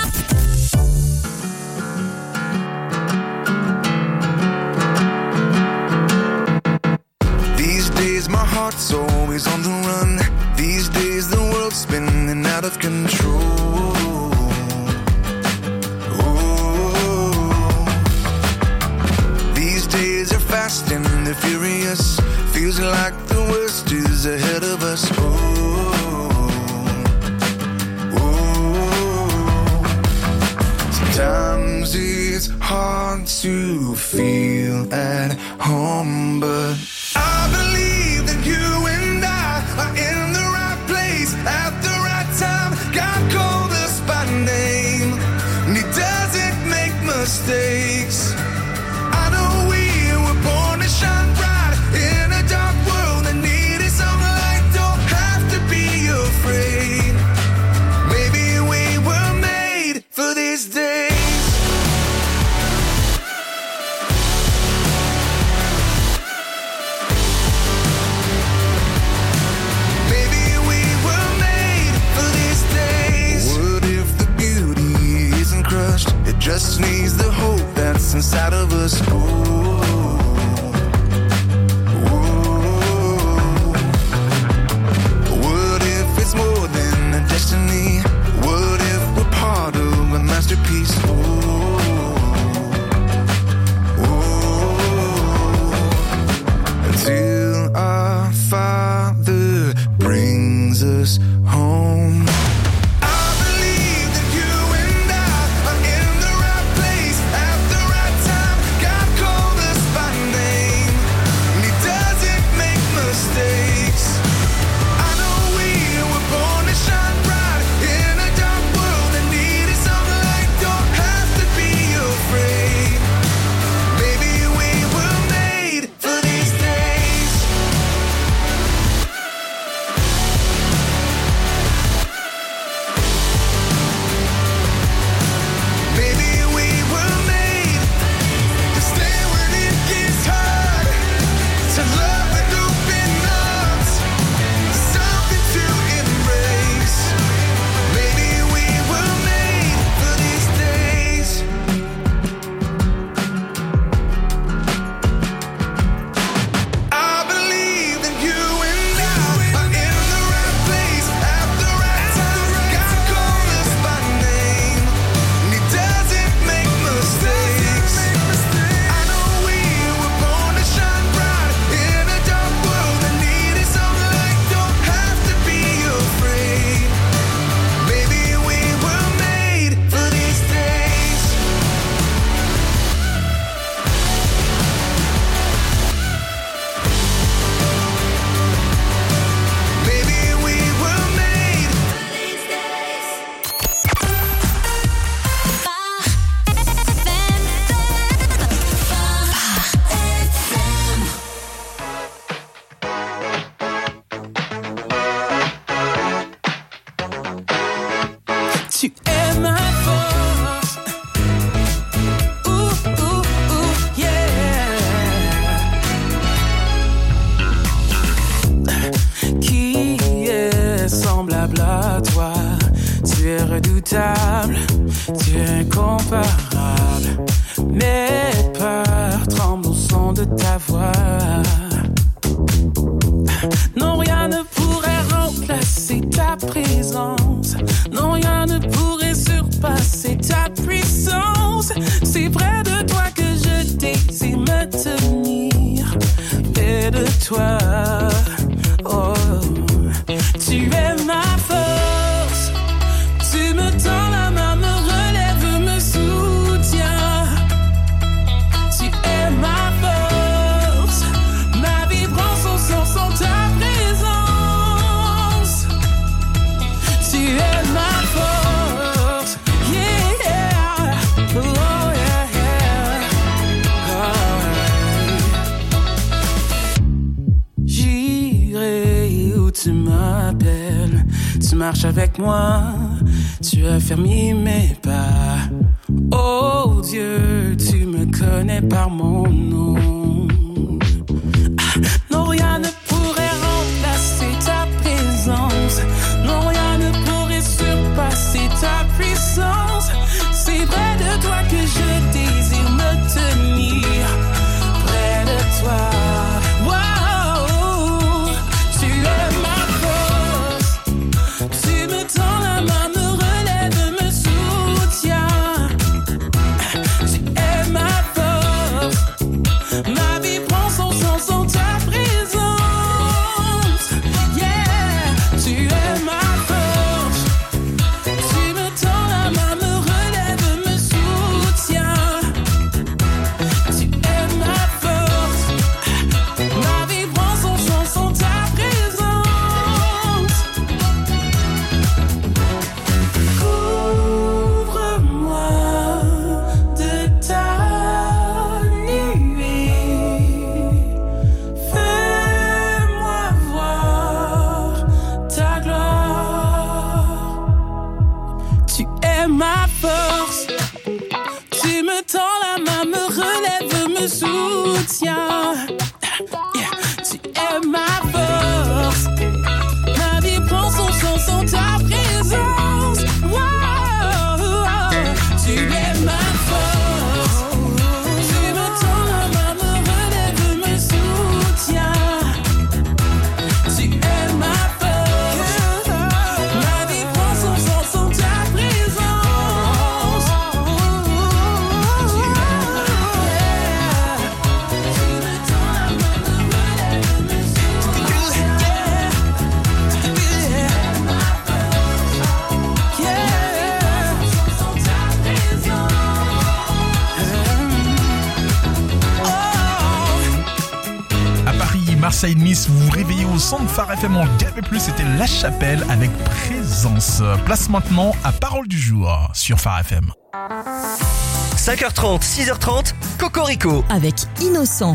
My heart's always on the run. These days the world's spinning out of control. Ooh. These days are fast and they're furious. Feels like the worst is ahead of us. Ooh. Ooh. Sometimes it's hard to feel at home, but I believe that you and I are in the right place at the right time. God called us by name, and He doesn't make mistakes. I know we were born to shine bright in a dark world that needed some light. Don't have to be afraid. Maybe we were made for these days. It just needs the hope that's inside of us. Ooh. Ooh. What if it's more than a destiny? What if we're part of a masterpiece? Ooh. Ooh. Until our Father brings us home. Don't have incomparable. Mes peurs tremblent au son de ta voix. Non, rien ne pourrait remplacer ta présence. Non, rien ne pourrait surpasser ta puissance. C'est près de toi que je désire me tenir. Près de toi, oh, tu es ma force. Tu me tends la main, me relève, me soutiens. Tu es ma force. Ma vie prend son sens en ta présence. Tu es ma force. Yeah. Oh, yeah, yeah. Oh. J'irai où tu m'appelles. Tu marches avec moi. Tu as fermé mes pas. Oh Dieu, tu me connais par mon nom. Ah, non, rien ne pourrait remplacer ta présence. Non, rien ne pourrait surpasser ta puissance. C'est près de toi que je désire me tenir. Près de toi. Wow, tu es ma force. Tu me tends la main, me relève, me soutiens. Tu es ma force. Ma vie prend son sens en ta présence. Yeah, tu es ma force. Tu me tends la main, me relève, me soutiens. Tu es ma force. Ma vie prend son sens en ta présence. Couvre-moi de ta nuée. Fais-moi voir ta gloire. Tu es ma force. Tu me tends la main, me relève, me soutiens. Yeah. Tu es ma force. Ma vie prend son sens en ta présence. Wow. Tu es ma force. Tu me tends la main, me relève, me soutiens. Tu es ma force. Ma vie prend son sens en ta présence. Tu es ma force. Tu me tends la main, me relève, me soutiens. À Paris, Marseille, Nice, vous vous réveillez au son de Phare F M en D A B plus, c'était La Chapelle avec Présence. Place maintenant à Parole du jour sur Phare F M. cinq heures trente, six heures trente, Cocorico. Avec Innocent.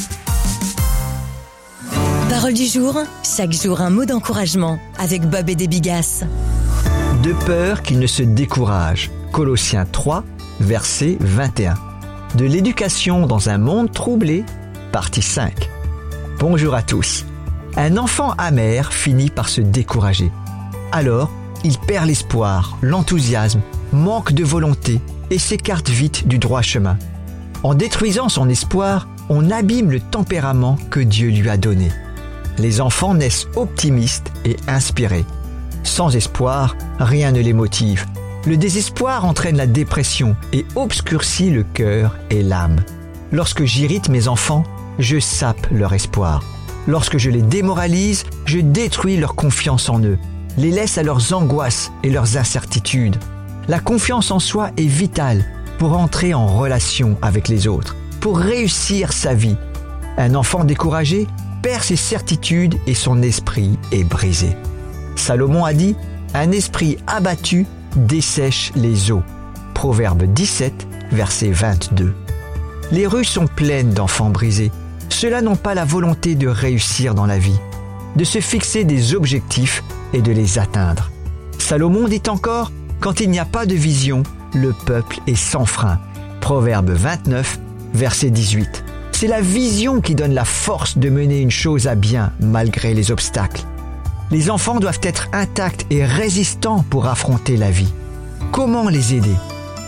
Parole du jour, chaque jour un mot d'encouragement avec Bob et des Bigasses. De peur qu'il ne se décourage. Colossiens trois, verset vingt et un. De l'éducation dans un monde troublé, partie cinq. Bonjour à tous. Un enfant amer finit par se décourager. Alors, il perd l'espoir, l'enthousiasme, manque de volonté et s'écarte vite du droit chemin. En détruisant son espoir, on abîme le tempérament que Dieu lui a donné. Les enfants naissent optimistes et inspirés. Sans espoir, rien ne les motive. Le désespoir entraîne la dépression et obscurcit le cœur et l'âme. Lorsque j'irrite mes enfants, je sape leur espoir. Lorsque je les démoralise, je détruis leur confiance en eux, les laisse à leurs angoisses et leurs incertitudes. La confiance en soi est vitale pour entrer en relation avec les autres, pour réussir sa vie. Un enfant découragé perd ses certitudes et son esprit est brisé. Salomon a dit « Un esprit abattu dessèche les eaux ». Proverbe dix-sept, verset vingt-deux. Les rues sont pleines d'enfants brisés. Ceux-là n'ont pas la volonté de réussir dans la vie, de se fixer des objectifs et de les atteindre. Salomon dit encore « Quand il n'y a pas de vision, le peuple est sans frein ». Proverbe vingt-neuf, verset dix-huit. C'est la vision qui donne la force de mener une chose à bien malgré les obstacles. Les enfants doivent être intacts et résistants pour affronter la vie. Comment les aider ?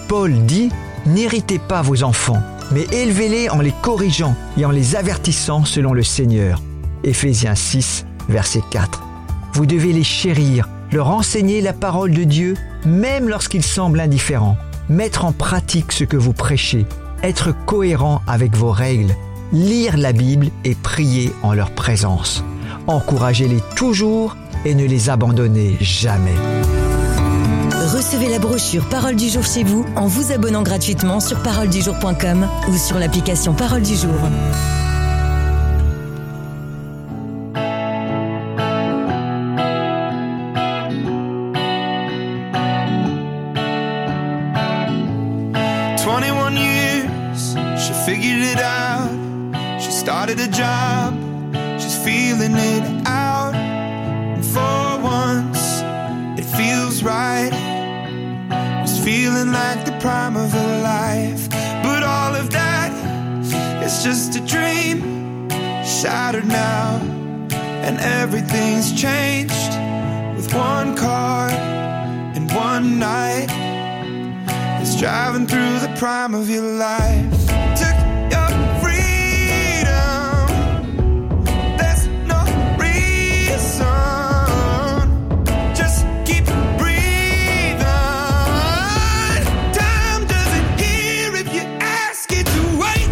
Paul dit « N'héritez pas vos enfants, mais élevez-les en les corrigeant et en les avertissant selon le Seigneur. » Éphésiens six, verset quatre. Vous devez les chérir, leur enseigner la parole de Dieu, même lorsqu'ils semblent indifférents. Mettre en pratique ce que vous prêchez, être cohérent avec vos règles, lire la Bible et prier en leur présence. Encouragez-les toujours et ne les abandonnez jamais. Recevez la brochure Parole du jour chez vous en vous abonnant gratuitement sur parole du jour point com ou sur l'application Parole du jour. twenty-one years, she figured it out. She started a job, she's feeling it out. And for once, it feels right. It's feeling like the prime of her life. But all of that is just a dream, shattered now. And everything's changed with one car and one night. It's driving through the prime of your life. Took your freedom. There's no reason. Just keep breathing. Time doesn't hear if you ask it to wait.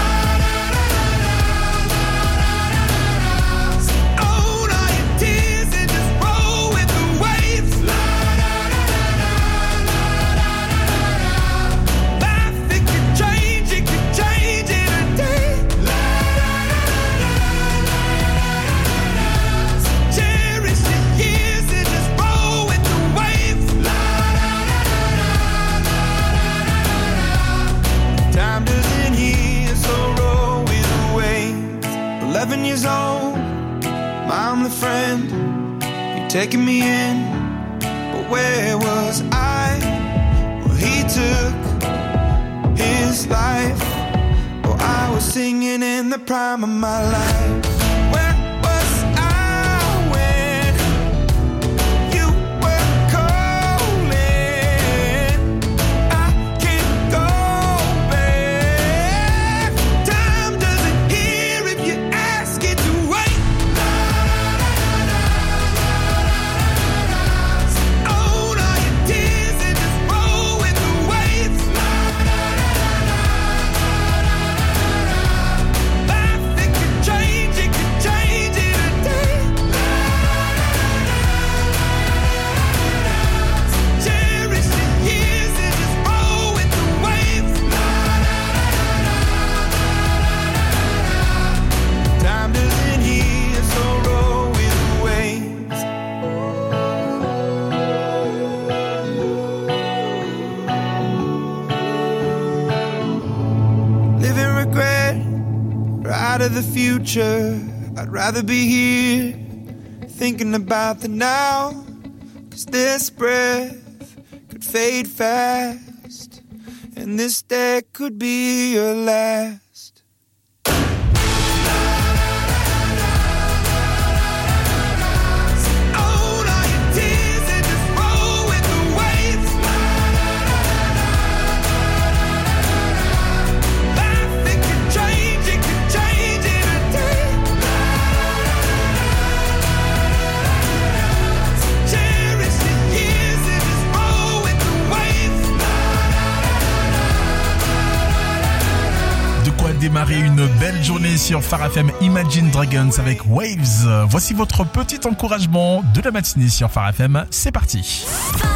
Own all your tears and just roll with the waves. Eleven years old, I'm the friend. You're taking me in, but where was I? Well, he took his life. Oh, I was singing in the prime of my life. Where was I when you were calling? I can't go back. Time doesn't hear if you ask it to wait. Own all your tears and just roll with the waves. Life, it could change, it could change in a day. Cherish the years and just roll with the waves. Time doesn't heal, so roll with the waves. Living regret, right of the future. I'd rather be here, thinking about the now. Cause this breath could fade fast, and this day could be your last. Own all your tears and just roll with the waves. Life, it could change, it could change in a day. Cherish the years and just roll with the waves. De quoi démarrer une belle journée sur Phare F M. Imagine Dragons avec Waves. Voici votre petit encouragement de la matinée sur Phare F M. C'est parti.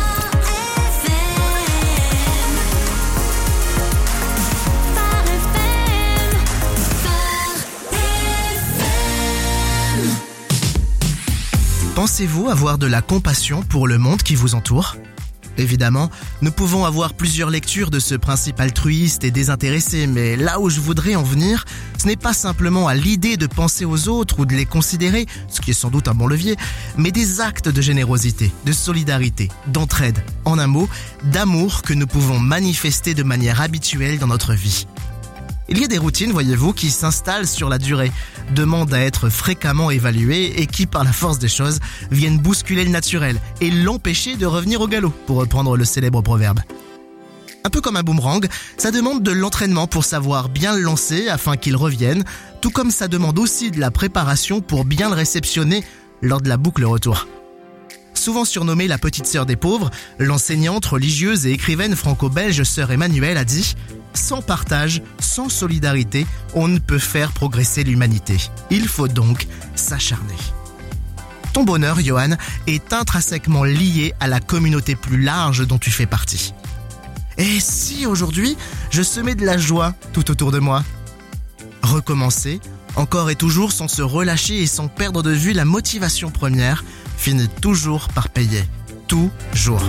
Pensez-vous avoir de la compassion pour le monde qui vous entoure ? Évidemment, nous pouvons avoir plusieurs lectures de ce principe altruiste et désintéressé, mais là où je voudrais en venir, ce n'est pas simplement à l'idée de penser aux autres ou de les considérer, ce qui est sans doute un bon levier, mais des actes de générosité, de solidarité, d'entraide, en un mot, d'amour que nous pouvons manifester de manière habituelle dans notre vie. Il y a des routines, voyez-vous, qui s'installent sur la durée, demandent à être fréquemment évaluées et qui, par la force des choses, viennent bousculer le naturel et l'empêcher de revenir au galop, pour reprendre le célèbre proverbe. Un peu comme un boomerang, ça demande de l'entraînement pour savoir bien le lancer afin qu'il revienne, tout comme ça demande aussi de la préparation pour bien le réceptionner lors de la boucle retour. Souvent surnommée la petite sœur des pauvres, l'enseignante, religieuse et écrivaine franco-belge sœur Emmanuelle a dit « Sans partage, sans solidarité, on ne peut faire progresser l'humanité. Il faut donc s'acharner. » Ton bonheur, Johan, est intrinsèquement lié à la communauté plus large dont tu fais partie. Et si aujourd'hui, je semais de la joie tout autour de moi ? Recommencer, encore et toujours sans se relâcher et sans perdre de vue la motivation première, finit toujours par payer. Toujours.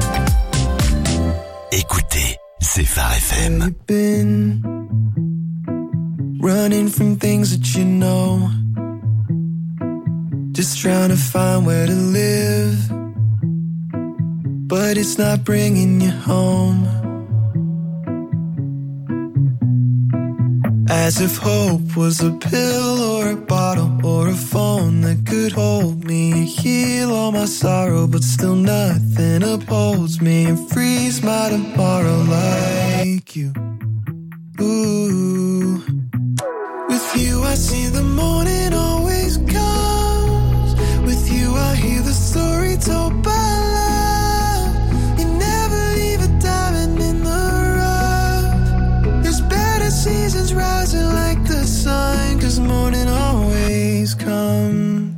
Écoutez, c'est Phare F M. Where you been? Running from things that you know. Just trying to find where to live. But it's not bringing you home. As if hope was a pill or a bottle or a phone that could hold me, heal all my sorrow, but still nothing upholds me and frees my tomorrow like you. Ooh. With you I see the morning always comes. With you I hear the story told by love. You never leave a diamond in the rough. There's better seasons rising like the sun, 'cause morning always comes.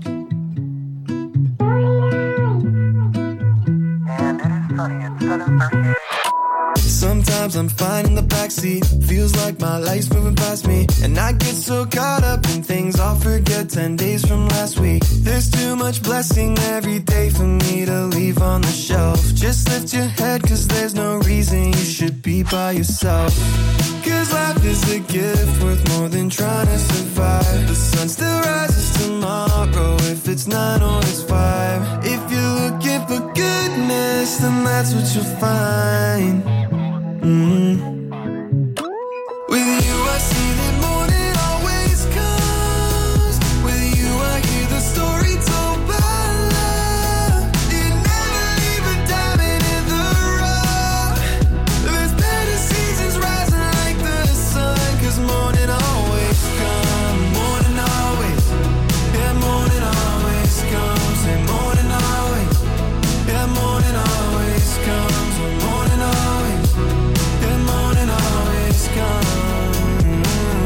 And it is sunny at seven thirty. Sometimes I'm fine in the backseat. Feels like my life's moving past me, and I get so caught up in things I'll forget ten days from last week. There's too much blessing every day for me to leave on the shelf. Just lift your head, 'cause there's no reason you should be by yourself. 'Cause life is a gift worth more than trying to survive. The sun still rises tomorrow, if it's nine or it's five. If you're looking for goodness, then that's what you'll find. Mm-hmm. With you I see that morning always comes. With you I hear the story told by love. You never leave a diamond in the rough. There's better seasons rising like the sun, 'cause morning always comes. Morning always, yeah, morning always comes. And morning always, yeah, morning always comes. Morning always, yeah, morning always comes.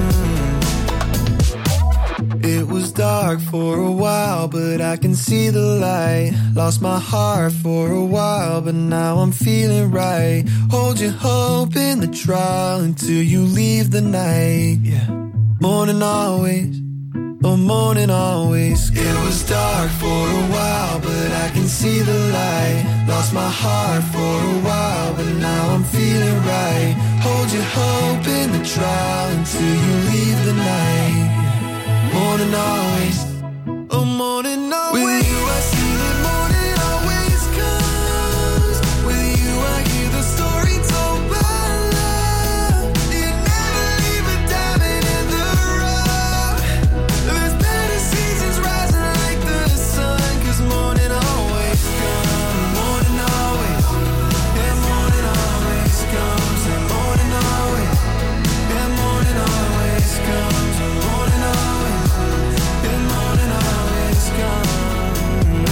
It was dark for a while, but I can see the light. Lost my heart for a while, but now I'm feeling right. Hold your hope in the trial until you leave the night. Yeah, morning always, oh morning always. It was dark for a while, but I can see the light. Lost my heart for a while, but now I'm feeling right. Hold your hope in the trial until you leave the night. Morning always, oh morning always. With you I see that morning always comes. With you I hear the story told by love. You never leave a diamond in the rough. There's better seasons rising like the sun, 'cause morning always comes. Morning always, yeah, morning always comes. And morning always, yeah, morning always comes. And morning always, yeah, morning always comes.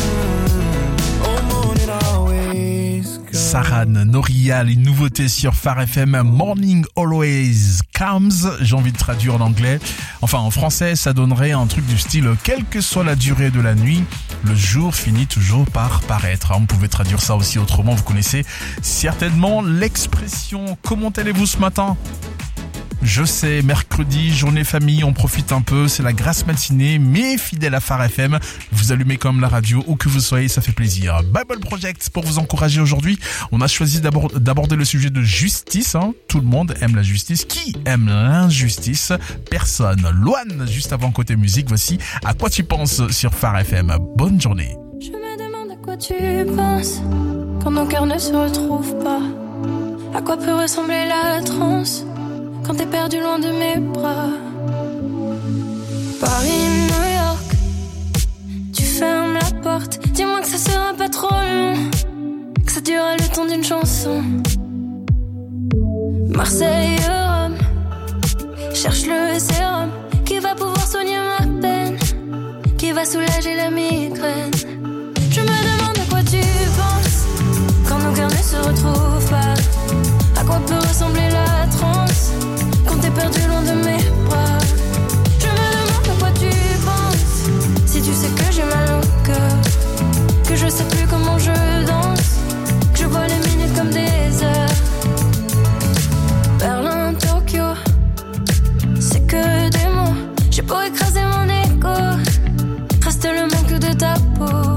Oh, morning always comes. Saran, Norial, une nouveauté sur Phare F M, Morning Always Comes. J'ai envie de traduire en anglais. Enfin, en français, ça donnerait un truc du style « Quelle que soit la durée de la nuit, le jour finit toujours par paraître ». On pouvait traduire ça aussi autrement. Vous connaissez certainement l'expression. Comment allez-vous ce matin ? Je sais, mercredi, journée famille, on profite un peu, c'est la grasse matinée, mais fidèle à Phare F M, vous allumez quand même la radio, où que vous soyez, ça fait plaisir. Bible Project, pour vous encourager aujourd'hui, on a choisi d'abord, d'aborder le sujet de justice, hein. Tout le monde aime la justice. Qui aime l'injustice ? Personne. Loane, juste avant côté musique, voici À quoi tu penses sur Phare F M. Bonne journée. Je me demande à quoi tu penses quand nos cœurs ne se retrouvent pas. À quoi peut ressembler la transe quand t'es perdu loin de mes bras. Paris, New York, tu fermes la porte. Dis-moi que ça sera pas trop long, que ça durera le temps d'une chanson. Marseille, Rome, cherche le sérum qui va pouvoir soigner ma peine, qui va soulager la migraine. Je me demande à quoi tu penses quand nos cœurs ne se retrouvent pas. À quoi peut ressembler la transe quand t'es perdu loin de mes bras. Je me demande à quoi tu penses si tu sais que j'ai mal au cœur, que je sais plus comment je danse, que je vois les minutes comme des heures. Berlin, Tokyo, c'est que des mots. J'ai beau écraser mon égo, reste le manque de ta peau.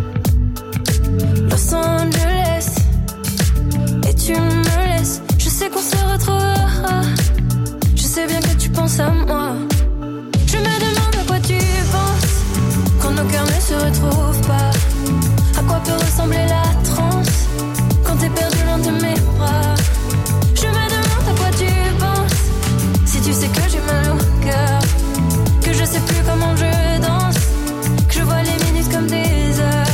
Los Angeles, et tu me laisses. Je sais qu'on se retrouvera, je sais bien que tu penses à moi. Je me demande à quoi tu penses quand nos cœurs ne se retrouvent pas. À quoi peut ressembler la transe quand t'es perdu loin de mes bras. Je me demande à quoi tu penses si tu sais que j'ai mal au cœur, que je sais plus comment je danse, que je vois les minutes comme des heures.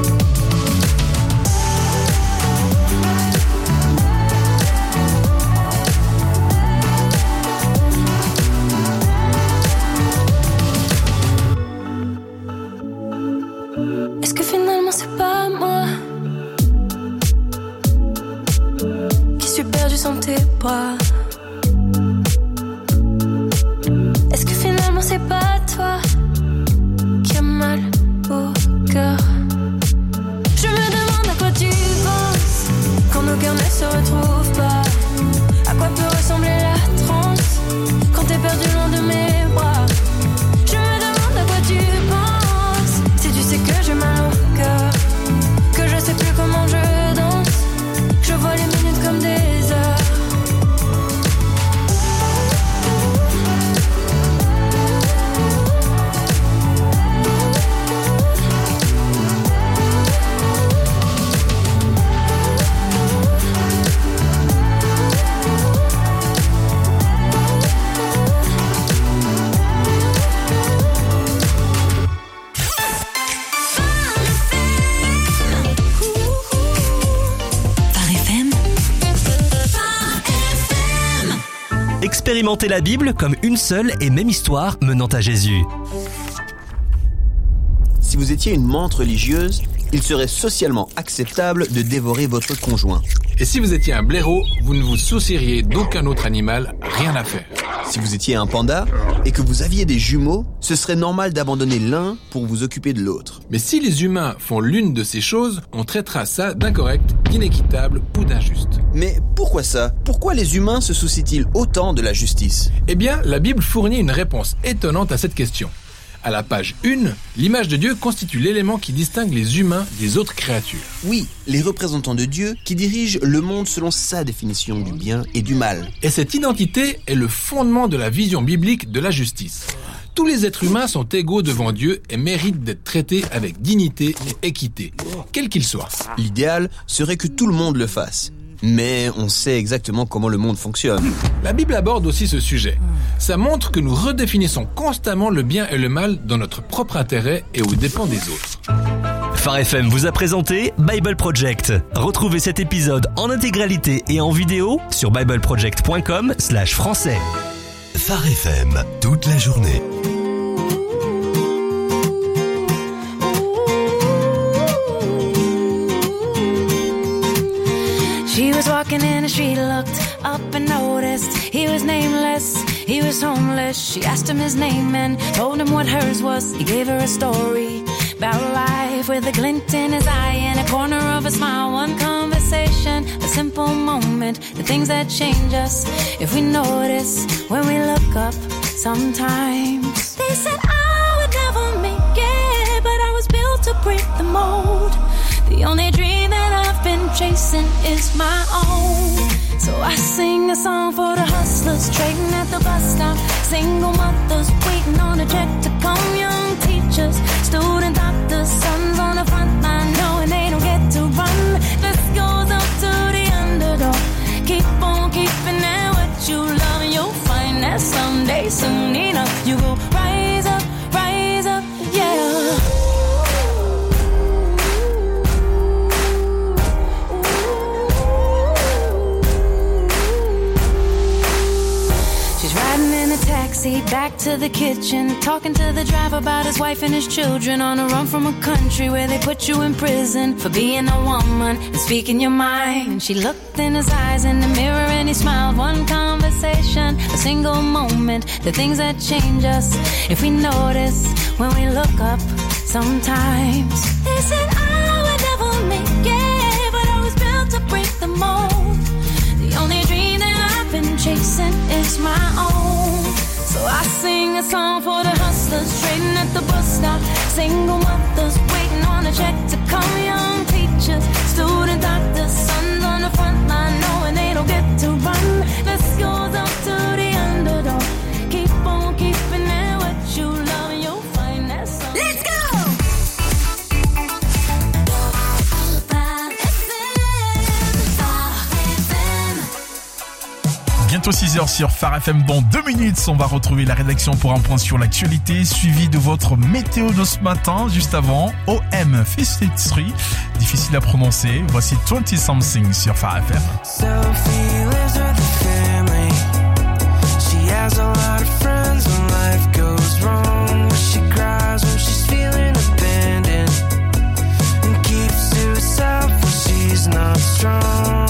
Est-ce que finalement c'est pas moi qui suis perdu sans tes bras? Est-ce que finalement c'est pas toi qui as mal au cœur? Je me demande à quoi tu penses quand nos cœurs ne se retrouvent pas. À quoi peut ressembler la transe quand t'es perdu loin de mes bras. Je me demande à quoi tu penses si tu sais que j'ai mal au cœur, que je sais plus comment je danse, que je vois les minutes comme des heures. Expérimentez la Bible comme une seule et même histoire menant à Jésus. Si vous étiez une menthe religieuse, il serait socialement acceptable de dévorer votre conjoint. Et si vous étiez un blaireau, vous ne vous soucieriez d'aucun autre animal, rien à faire. Si vous étiez un panda et que vous aviez des jumeaux, ce serait normal d'abandonner l'un pour vous occuper de l'autre. Mais si les humains font l'une de ces choses, on traitera ça d'incorrect, d'inéquitable ou d'injuste. Mais pourquoi ça? Pourquoi les humains se soucient-ils autant de la justice? Eh bien, la Bible fournit une réponse étonnante à cette question. À la page un, l'image de Dieu constitue l'élément qui distingue les humains des autres créatures. Oui, les représentants de Dieu qui dirigent le monde selon sa définition du bien et du mal. Et cette identité est le fondement de la vision biblique de la justice. Tous les êtres humains sont égaux devant Dieu et méritent d'être traités avec dignité et équité, quels qu'ils soient. L'idéal serait que tout le monde le fasse. Mais on sait exactement comment le monde fonctionne. La Bible aborde aussi ce sujet. Ça montre que nous redéfinissons constamment le bien et le mal dans notre propre intérêt et aux dépens des autres. Phare F M vous a présenté Bible Project. Retrouvez cet épisode en intégralité et en vidéo sur bibleproject point com slash français. Phare F M, toute la journée. She was walking in the street, looked up and noticed he was nameless, he was homeless. She asked him his name and told him what hers was. He gave her a story about life with a glint in his eye and a corner of a smile. One conversation, a simple moment, the things that change us if we notice when we look up sometimes. They said I would never make it, but I was built to break the mold. The only dream that I've been chasing is my own. So I sing a song for the hustlers trading at the bus stop, single mothers waiting on a check to come, young teachers, student doctors, sons on the front line knowing they don't get to run. This goes up to the underdog. Keep on keeping at what you love and you'll find that someday, soon enough, you will rise up, rise up, yeah. He's riding in a taxi back to the kitchen, talking to the driver about his wife and his children, on a run from a country where they put you in prison for being a woman and speaking your mind. And she looked in his eyes in the mirror and he smiled. One conversation, a single moment, the things that change us if we notice when we look up sometimes. They said I would never make it, but I was built to break the mold. The only dream that I've been chasing is my own. So I sing a song for the hustlers trading at the bus stop, single mothers waiting on a check to come, young teachers, student doctors, sons on the front line knowing they don't get to run. This goes out to the underdog. Keep on keeping it what you love and you'll find that song. Let's go! Bientôt six heures sur Phare F M. Dans deux minutes, on va retrouver la rédaction pour un point sur l'actualité, suivi de votre météo de ce matin. Juste avant, O M cinquante-trois, difficile à prononcer. Voici vingt something sur Phare F M. Sophie lives with the family. She has a lot of friends when life goes wrong. She cries when she's feeling abandoned and keeps to herself when she's not strong.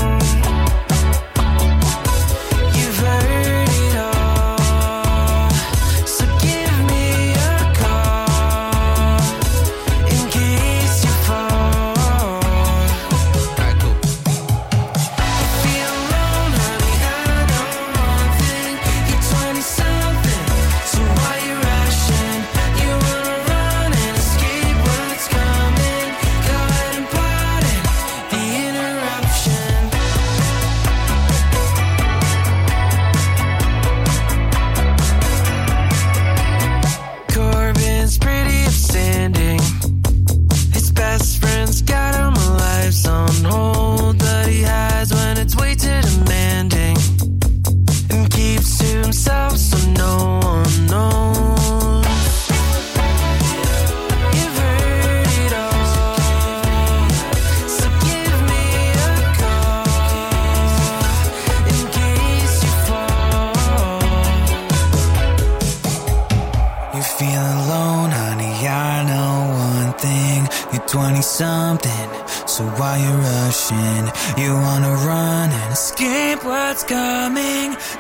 Something, so why you rushing? You wanna run and escape what's coming?